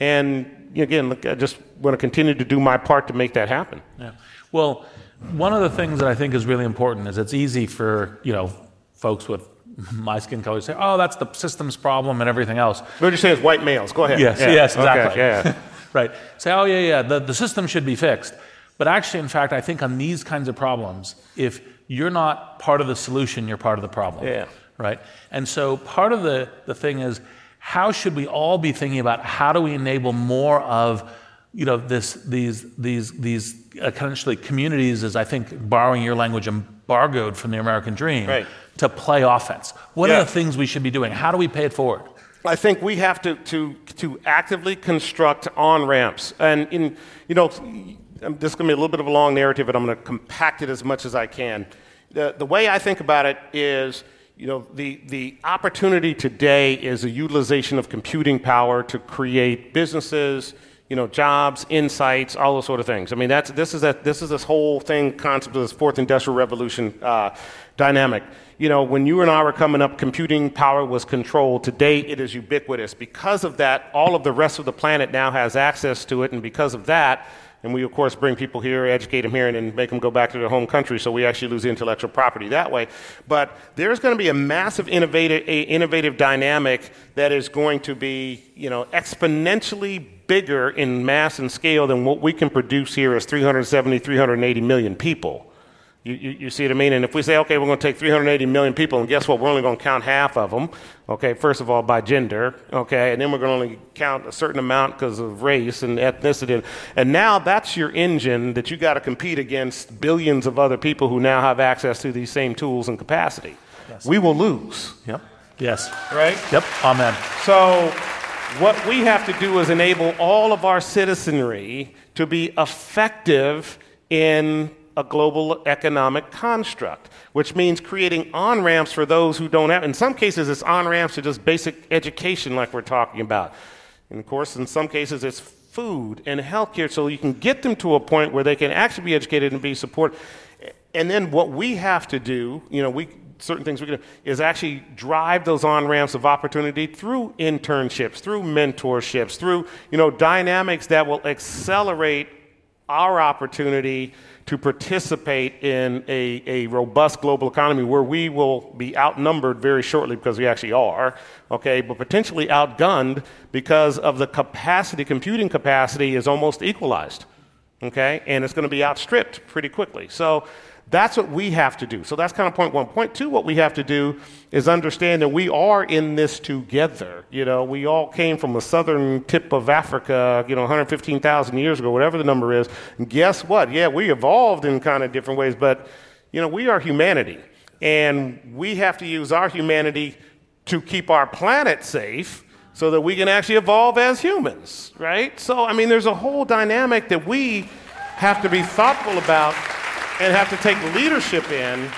And again, look, I just want to continue to do my part to make that happen. Yeah. Well, one of the things that I think is really important is it's easy for, you know, folks with my skin color to say, oh, that's the system's problem and everything else. What you're saying is white males. Go ahead. Yes, yeah. yes, exactly. Okay, yeah. Right. Say, oh, yeah, yeah, the, the system should be fixed. But actually, in fact, I think on these kinds of problems, if you're not part of the solution, you're part of the problem. Yeah. Right? And so part of the, the thing is, how should we all be thinking about how do we enable more of, you know, this, these, these, these essentially communities, as I think, borrowing your language, embargoed from the American dream, right, to play offense? What yeah. are the things we should be doing? How do we pay it forward? I think we have to to to actively construct on-ramps. And, in, you know, this is going to be a little bit of a long narrative, and I'm going to compact it as much as I can. The, the way I think about it is, you know, the, the opportunity today is a utilization of computing power to create businesses, you know, jobs, insights, all those sort of things. I mean, that's this is a, this is this whole thing, concept of this fourth industrial revolution uh, dynamic. You know, when you and I were coming up, computing power was controlled. Today, it is ubiquitous. Because of that, all of the rest of the planet now has access to it, and because of that, and we, of course, bring people here, educate them here, and then make them go back to their home country, so we actually lose intellectual property that way. But there's going to be a massive innovative, a innovative dynamic that is going to be, you know, exponentially bigger in mass and scale than what we can produce here as three hundred seventy, three hundred eighty million people. You, you, you see what I mean? And if we say, okay, we're going to take three hundred eighty million people, and guess what? We're only going to count half of them, okay, first of all, by gender, okay, and then we're going to only count a certain amount because of race and ethnicity. And now that's your engine that you got to compete against billions of other people who now have access to these same tools and capacity. Yes. We will lose. Yep. Yes. Right? Yep. Amen. So what we have to do is enable all of our citizenry to be effective in a global economic construct, which means creating on-ramps for those who don't have. In some cases, it's on-ramps to just basic education like we're talking about. And of course, in some cases, it's food and healthcare, so you can get them to a point where they can actually be educated and be supported. And then what we have to do, you know, we certain things we can do, is actually drive those on-ramps of opportunity through internships, through mentorships, through, you know, dynamics that will accelerate our opportunity to participate in a, a robust global economy where we will be outnumbered very shortly, because we actually are, okay, but potentially outgunned because of the capacity, computing capacity is almost equalized, okay, and it's going to be outstripped pretty quickly. So that's what we have to do. So that's kind of point one. Point two, what we have to do is understand that we are in this together. You know, we all came from the southern tip of Africa, you know, one hundred fifteen thousand years ago, whatever the number is. And guess what? Yeah, we evolved in kind of different ways, but, you know, we are humanity. And we have to use our humanity to keep our planet safe so that we can actually evolve as humans, right? So, I mean, there's a whole dynamic that we have to be thoughtful about and have to take leadership in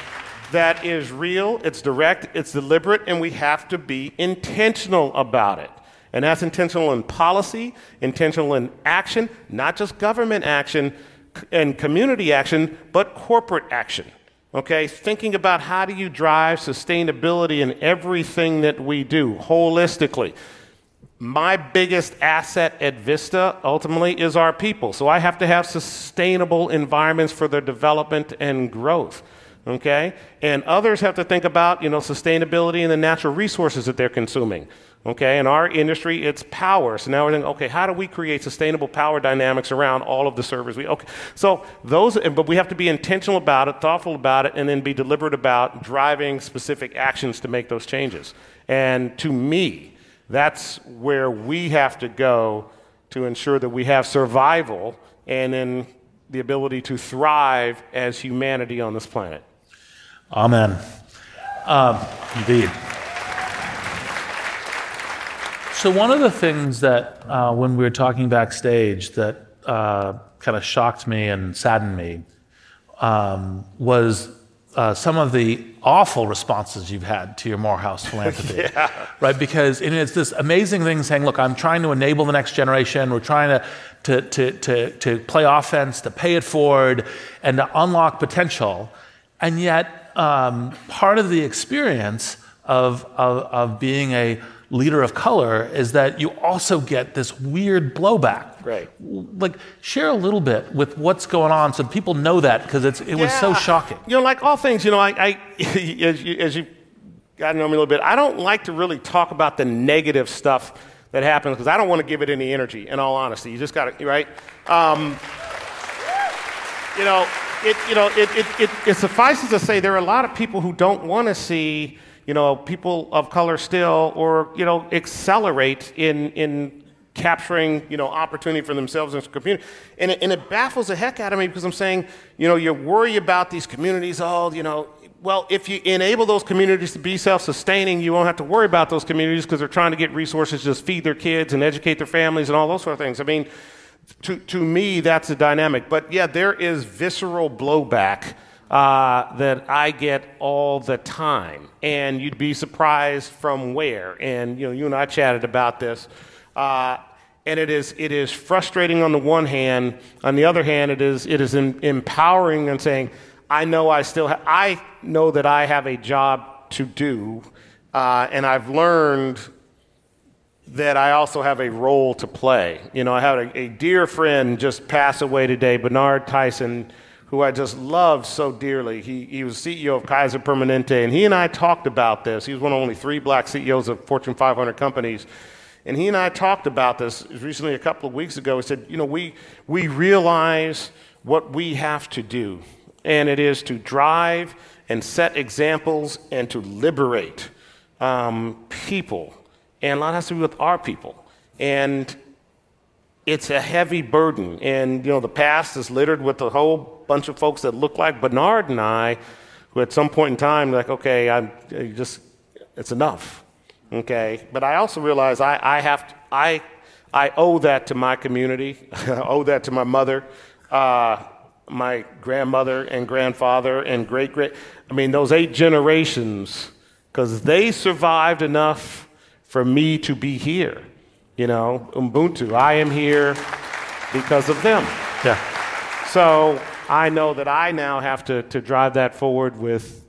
that is real, it's direct, it's deliberate, and we have to be intentional about it. And that's intentional in policy, intentional in action, not just government action and community action, but corporate action. Okay, thinking about how do you drive sustainability in everything that we do holistically. My biggest asset at Vista ultimately is our people. So I have to have sustainable environments for their development and growth. Okay, and others have to think about, you know, sustainability and the natural resources that they're consuming. Okay, in our industry, it's power. So now we're thinking, okay, how do we create sustainable power dynamics around all of the servers? We okay, so those, but we have to be intentional about it, thoughtful about it, and then be deliberate about driving specific actions to make those changes. And to me, that's where we have to go to ensure that we have survival and then the ability to thrive as humanity on this planet. Amen. Um, indeed. So one of the things that uh, when we were talking backstage that uh, kind of shocked me and saddened me um, was uh, some of the awful responses you've had to your Morehouse philanthropy. Yeah. Right? Because and it's this amazing thing saying, look, I'm trying to enable the next generation. We're trying to, to, to, to, to play offense, to pay it forward, and to unlock potential. And yet um, part of the experience of, of, of being a leader of color is that you also get this weird blowback. Right. Like, share a little bit with what's going on so people know that, because it's it was yeah. so shocking. You know, like all things, you know, I, I as you as you got to know me a little bit, I don't like to really talk about the negative stuff that happens because I don't want to give it any energy. In all honesty, you just got to right. Um, you know, it you know it, it it it suffices to say there are a lot of people who don't want to see, you know, people of color still, or, you know, accelerate in in capturing, you know, opportunity for themselves and community. And it, and it baffles the heck out of me because I'm saying, you know, you worry about these communities, oh, you know, well, if you enable those communities to be self-sustaining, you won't have to worry about those communities because they're trying to get resources to just feed their kids and educate their families and all those sort of things. I mean, to to me, that's a dynamic. But yeah, there is visceral blowback Uh, that I get all the time, and you'd be surprised from where. And you know, you and I chatted about this, uh, and it is it is frustrating on the one hand. On the other hand, it is it is em- empowering and saying, I know I still ha- I know that I have a job to do, uh, and I've learned that I also have a role to play. You know, I had a, a dear friend just pass away today, Bernard Tyson, who I just loved so dearly. He he was C E O of Kaiser Permanente, and he and I talked about this. He was one of only three black C E Os of Fortune five hundred companies. And he and I talked about this recently a couple of weeks ago. He said, you know, we we realize what we have to do, and it is to drive and set examples and to liberate um, people. And a lot has to do with our people. And it's a heavy burden. And, you know, the past is littered with a whole bunch of folks that look like Bernard and I, who at some point in time, like, okay, I'm just, it's enough, okay? But I also realize I, I have to, I, I owe that to my community. I owe that to my mother, uh, my grandmother and grandfather and great-great, I mean, those eight generations, because they survived enough for me to be here. You know, Ubuntu, I am here because of them. Yeah. So I know that I now have to, to drive that forward with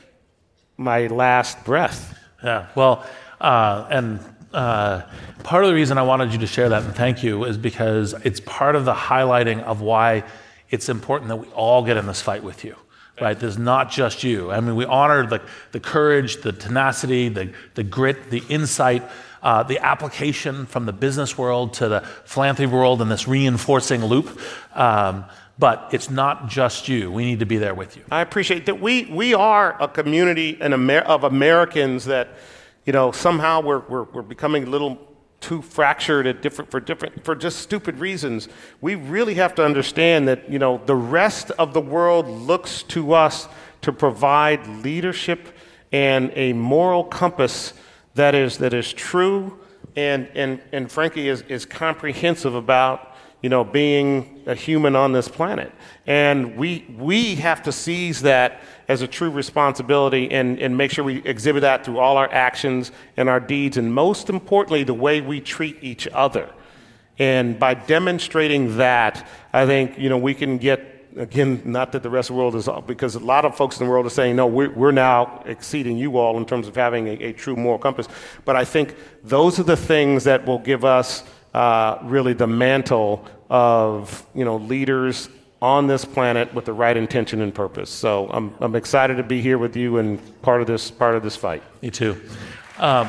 my last breath. Yeah, well, uh, and uh, part of the reason I wanted you to share that, and thank you, is because it's part of the highlighting of why it's important that we all get in this fight with you. Right, there's not just you. I mean, we honor the, the courage, the tenacity, the, the grit, the insight, uh, the application from the business world to the philanthropy world in this reinforcing loop. Um, but it's not just you. We need to be there with you. I appreciate that. We we are a community in Amer- of Americans that, you know, somehow we're we're, we're becoming a little too fractured at different for different for just stupid reasons. We really have to understand that, you know, the rest of the world looks to us to provide leadership and a moral compass that is that is true and and and frankly is is comprehensive about, you know, being a human on this planet. And we we have to seize that as a true responsibility and, and make sure we exhibit that through all our actions and our deeds, and most importantly, the way we treat each other. And by demonstrating that, I think, you know, we can get, again, not that the rest of the world is, because a lot of folks in the world are saying, no, we're, we're now exceeding you all in terms of having a, a true moral compass. But I think those are the things that will give us uh, really the mantle of, you know, leaders on this planet with the right intention and purpose. So I'm I'm excited to be here with you and part of this part of this fight. Me too. Um,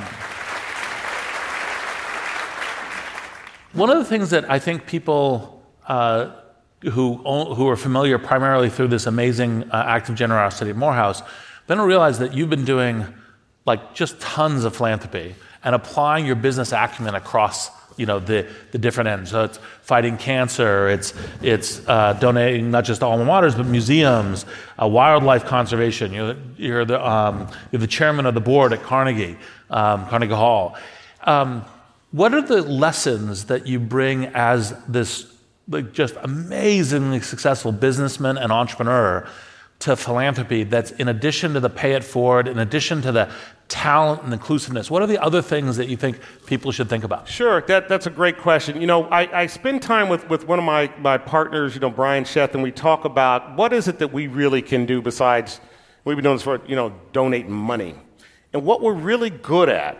one of the things that I think people uh, who who are familiar primarily through this amazing uh, act of generosity at Morehouse, then realize that you've been doing like just tons of philanthropy and applying your business acumen across, you know, the, the different ends. So it's fighting cancer, it's it's uh, donating not just to alma maters, but museums, uh, wildlife conservation. You're, you're, the, um, you're the chairman of the board at Carnegie, um, Carnegie Hall. Um, what are the lessons that you bring as this like, just amazingly successful businessman and entrepreneur to philanthropy that's in addition to the pay it forward, in addition to the talent and inclusiveness? What are the other things that you think people should think about? Sure, that, that's a great question. You know, I, I spend time with, with one of my, my partners, you know, Brian Sheth, and we talk about what is it that we really can do besides, we've been doing this for, you know, donating money. And what we're really good at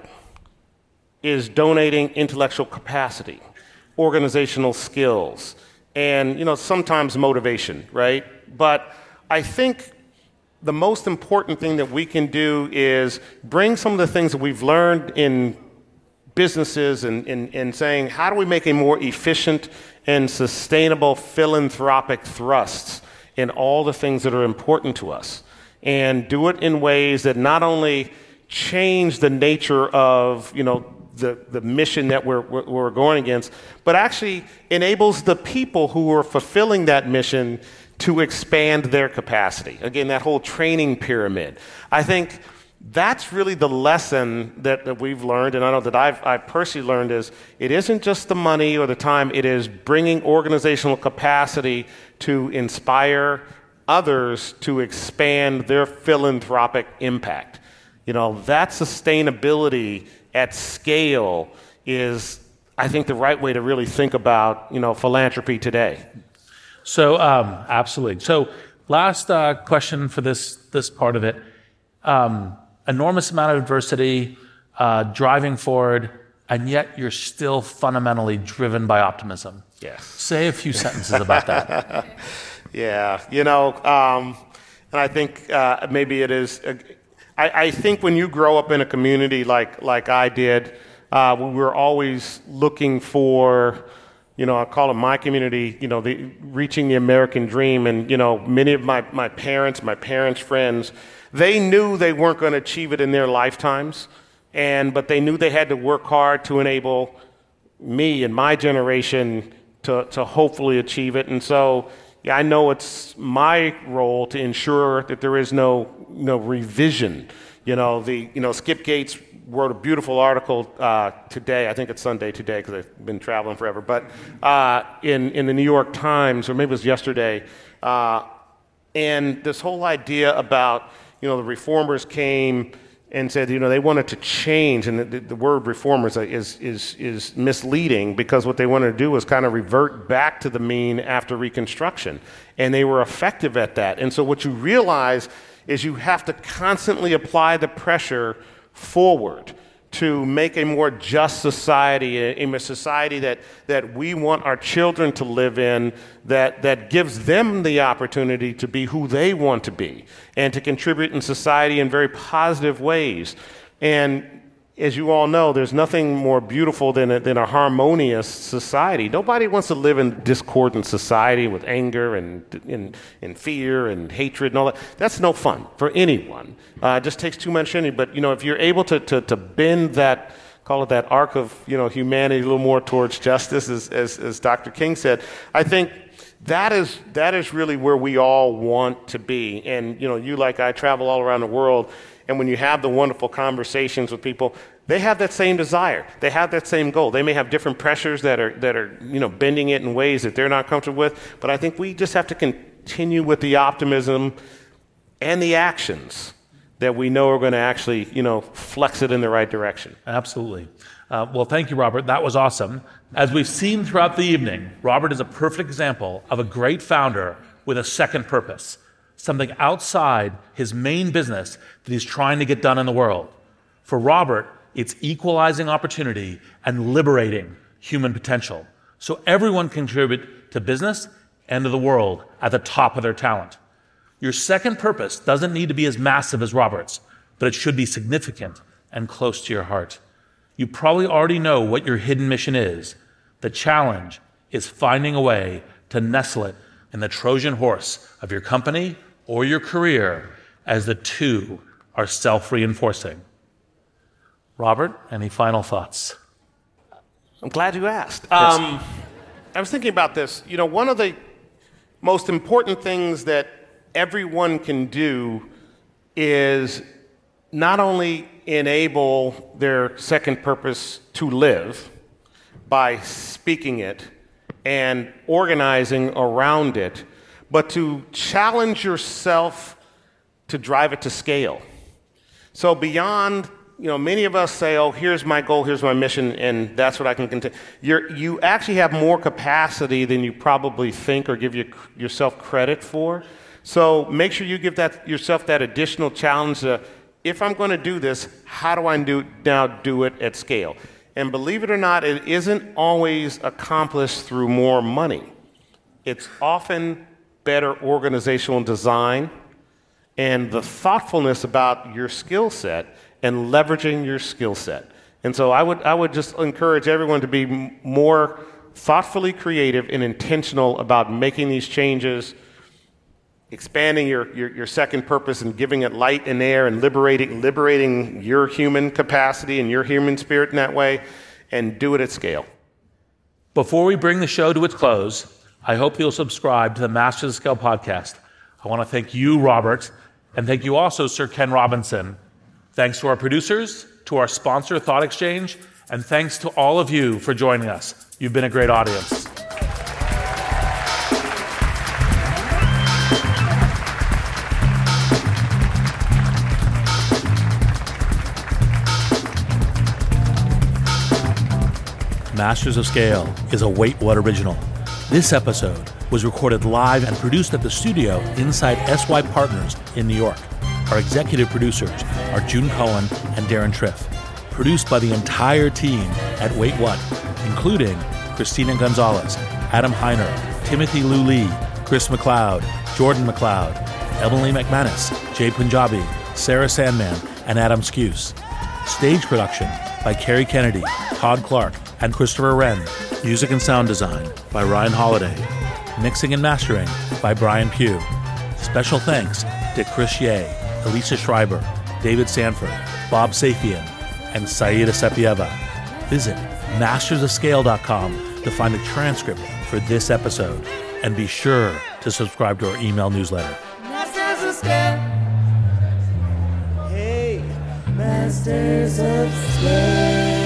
is donating intellectual capacity, organizational skills, and, you know, sometimes motivation, right? But I think the most important thing that we can do is bring some of the things that we've learned in businesses and, and, and saying, how do we make a more efficient and sustainable philanthropic thrusts in all the things that are important to us, and do it in ways that not only change the nature of, you know, the, the mission that we're, we're, we're going against, but actually enables the people who are fulfilling that mission to expand their capacity. Again, that whole training pyramid. I think that's really the lesson that, that we've learned, and I know that I've, I've personally learned, is it isn't just the money or the time, it is bringing organizational capacity to inspire others to expand their philanthropic impact. You know, that sustainability at scale is, I think, the right way to really think about, you know, philanthropy today. So, um, absolutely. So, last uh, question for this this part of it. Um, enormous amount of adversity, uh, driving forward, and yet you're still fundamentally driven by optimism. Yes. Say a few sentences about that. Yeah, you know, um, and I think uh, maybe it is. Uh, I, I think when you grow up in a community like like I did, uh, we were always looking for, you know, I call it my community, you know, the, reaching the American dream. And, you know, many of my, my parents, my parents' friends, they knew they weren't going to achieve it in their lifetimes, and but they knew they had to work hard to enable me and my generation to, to hopefully achieve it. And so, yeah, I know it's my role to ensure that there is no no revision. You know, the you know Skip Gates wrote a beautiful article uh, today. I think it's Sunday today because I've been traveling forever. But uh, in in the New York Times, or maybe it was yesterday, uh, and this whole idea about, you know, the reformers came and said, you know, they wanted to change, and the, the word reformers is is is misleading, because what they wanted to do was kind of revert back to the mean after Reconstruction, and they were effective at that. And so what you realize is you have to constantly apply the pressure forward to make a more just society, a, a society that, that we want our children to live in, that, that gives them the opportunity to be who they want to be and to contribute in society in very positive ways. And as you all know, there's nothing more beautiful than a, than a harmonious society. Nobody wants to live in discordant society with anger and, and, and fear and hatred and all that. That's no fun for anyone. Uh, it just takes too much energy. But, you know, if you're able to, to, to bend that, call it that arc of, you know, humanity a little more towards justice, as, as, as Doctor King said, I think that is that is really where we all want to be. And, you know, you, like I, travel all around the world. And when you have the wonderful conversations with people, they have that same desire. They have that same goal. They may have different pressures that are that are you know bending it in ways that they're not comfortable with. But I think we just have to continue with the optimism and the actions that we know are going to actually you know flex it in the right direction. Absolutely. Uh, well, thank you, Robert. That was awesome. As we've seen throughout the evening, Robert is a perfect example of a great founder with a second purpose, something outside his main business that he's trying to get done in the world. For Robert, it's equalizing opportunity and liberating human potential, so everyone can contribute to business and to the world at the top of their talent. Your second purpose doesn't need to be as massive as Robert's, but it should be significant and close to your heart. You probably already know what your hidden mission is. The challenge is finding a way to nestle it in the Trojan horse of your company or your career, as the two are self-reinforcing. Robert, any final thoughts? I'm glad you asked. Yes. Um, I was thinking about this. You know, one of the most important things that everyone can do is not only enable their second purpose to live by speaking it and organizing around it, but to challenge yourself to drive it to scale. So beyond, you know, many of us say, oh, here's my goal, here's my mission, and that's what I can continue. You're, you actually have more capacity than you probably think or give your, yourself credit for. So make sure you give that yourself that additional challenge to, if I'm going to do this, how do I do, now do it at scale? And believe it or not, it isn't always accomplished through more money. It's often better organizational design and the thoughtfulness about your skill set and leveraging your skill set. And so I would I would just encourage everyone to be m- more thoughtfully creative and intentional about making these changes, expanding your, your, your second purpose and giving it light and air and liberating liberating your human capacity and your human spirit in that way, and do it at scale. Before we bring the show to its close, I hope you'll subscribe to the Masters of Scale podcast. I want to thank you, Robert, and thank you also, Sir Ken Robinson. Thanks to our producers, to our sponsor, Thought Exchange, and thanks to all of you for joining us. You've been a great audience. Masters of Scale is a Wait What original. This episode was recorded live and produced at the studio inside S Y Partners in New York. Our executive producers are June Cohen and Darren Triff. Produced by the entire team at Wait What, including Christina Gonzalez, Adam Heiner, Timothy Liu Lee, Chris McLeod, Jordan McLeod, Emily McManus, Jay Punjabi, Sarah Sandman, and Adam Skuse. Stage production by Carrie Kennedy, Todd Clark, and Christopher Wren. Music and sound design by Ryan Holiday. Mixing and mastering by Brian Pugh. Special thanks to Chris Ye, Elisa Schreiber, David Sanford, Bob Safian, and Saida Sepieva. Visit masters of scale dot com to find a transcript for this episode, and be sure to subscribe to our email newsletter. Masters of Scale. Hey, Masters of Scale.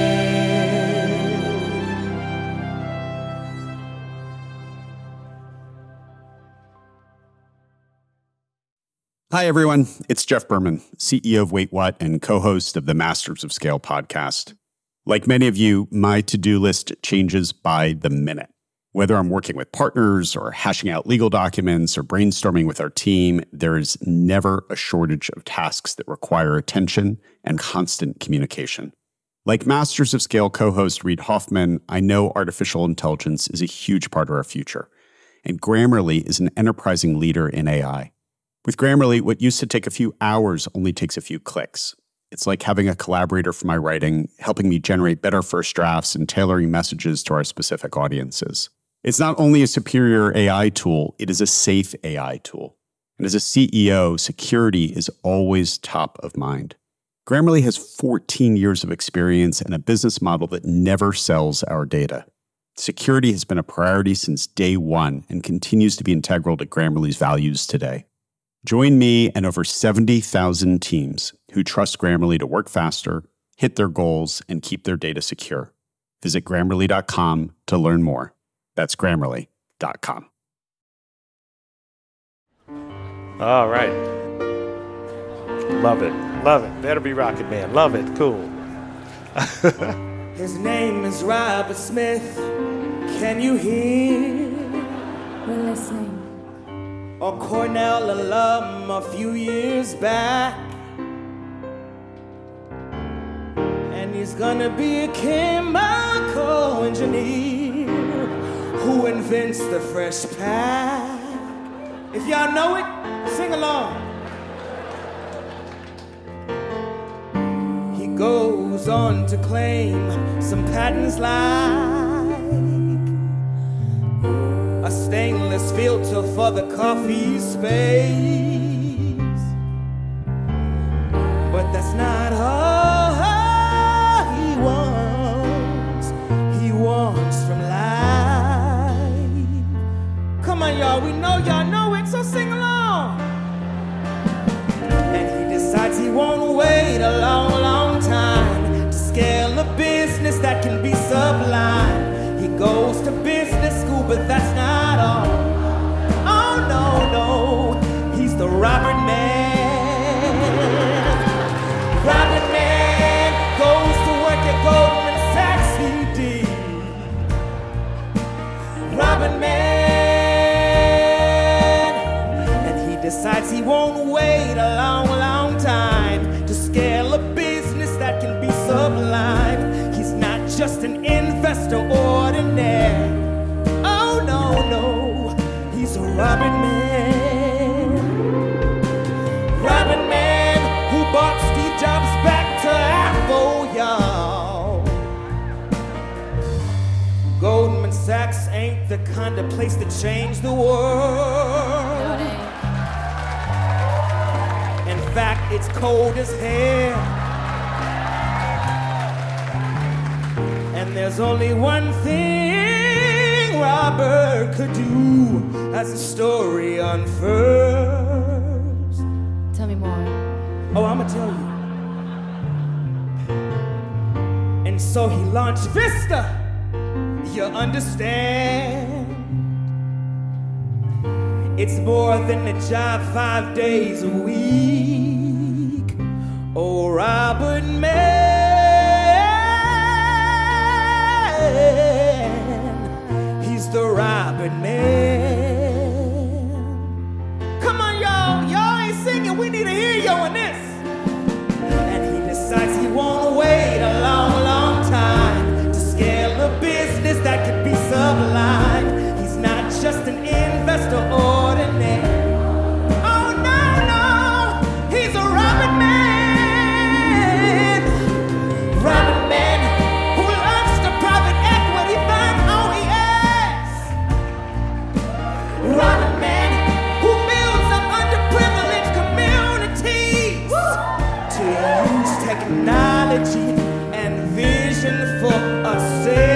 Hi, everyone. It's Jeff Berman, C E O of Wait What and co-host of the Masters of Scale podcast. Like many of you, my to-do list changes by the minute. Whether I'm working with partners or hashing out legal documents or brainstorming with our team, there is never a shortage of tasks that require attention and constant communication. Like Masters of Scale co-host Reid Hoffman, I know artificial intelligence is a huge part of our future, and Grammarly is an enterprising leader in A I. With Grammarly, what used to take a few hours only takes a few clicks. It's like having a collaborator for my writing, helping me generate better first drafts and tailoring messages to our specific audiences. It's not only a superior A I tool, it is a safe A I tool. And as a C E O, security is always top of mind. Grammarly has fourteen years of experience and a business model that never sells our data. Security has been a priority since day one and continues to be integral to Grammarly's values today. Join me and over seventy thousand teams who trust Grammarly to work faster, hit their goals, and keep their data secure. Visit Grammarly dot com to learn more. That's Grammarly dot com. All right. Love it. Love it. Better be Rocket Man. Love it. Cool. His name is Robert Smith. Can you hear? We're listening. A Cornell alum a few years back. And he's gonna be a chemical engineer who invents the fresh pack. If y'all know it, sing along. He goes on to claim some patents like a stainless filter for the coffee space. But that's not all he wants. He wants from life. Come on, y'all, we know y'all know it, so sing along. And he decides he won't wait a long, long time to scale a business that can be sublime. He goes to business school, but that's not all. Oh, no, no, he's the Robert Man. Robert Man goes to work at Goldman Sachs, he did. Robert Man. And he decides he won't wait a long, long time to scale a business that can be sublime. He's not just an investor ordinary. Oh, no, no, he's a Robert Man. Robert Man who brought Steve Jobs back to Apple, y'all. Goldman Sachs ain't the kind of place to change the world. In fact, it's cold as hell. And there's only one thing Robert could do as the story unfurls. Tell me more. Oh, I'ma tell you. And so he launched Vista, you understand. It's more than a job five days a week. Oh, Robert Man. He's the Robert Man. Come on, y'all. Y'all ain't singing. We need to hear y'all in this. And he decides he won't wait a long, long time to scale a business that could be sublime. He's not just an investor ordinary. Oh, no, no. He's a Robert Man. Robert Man who loves the private equity fund. Oh, yes. Robert Man who builds up underprivileged communities to use technology and vision for a city.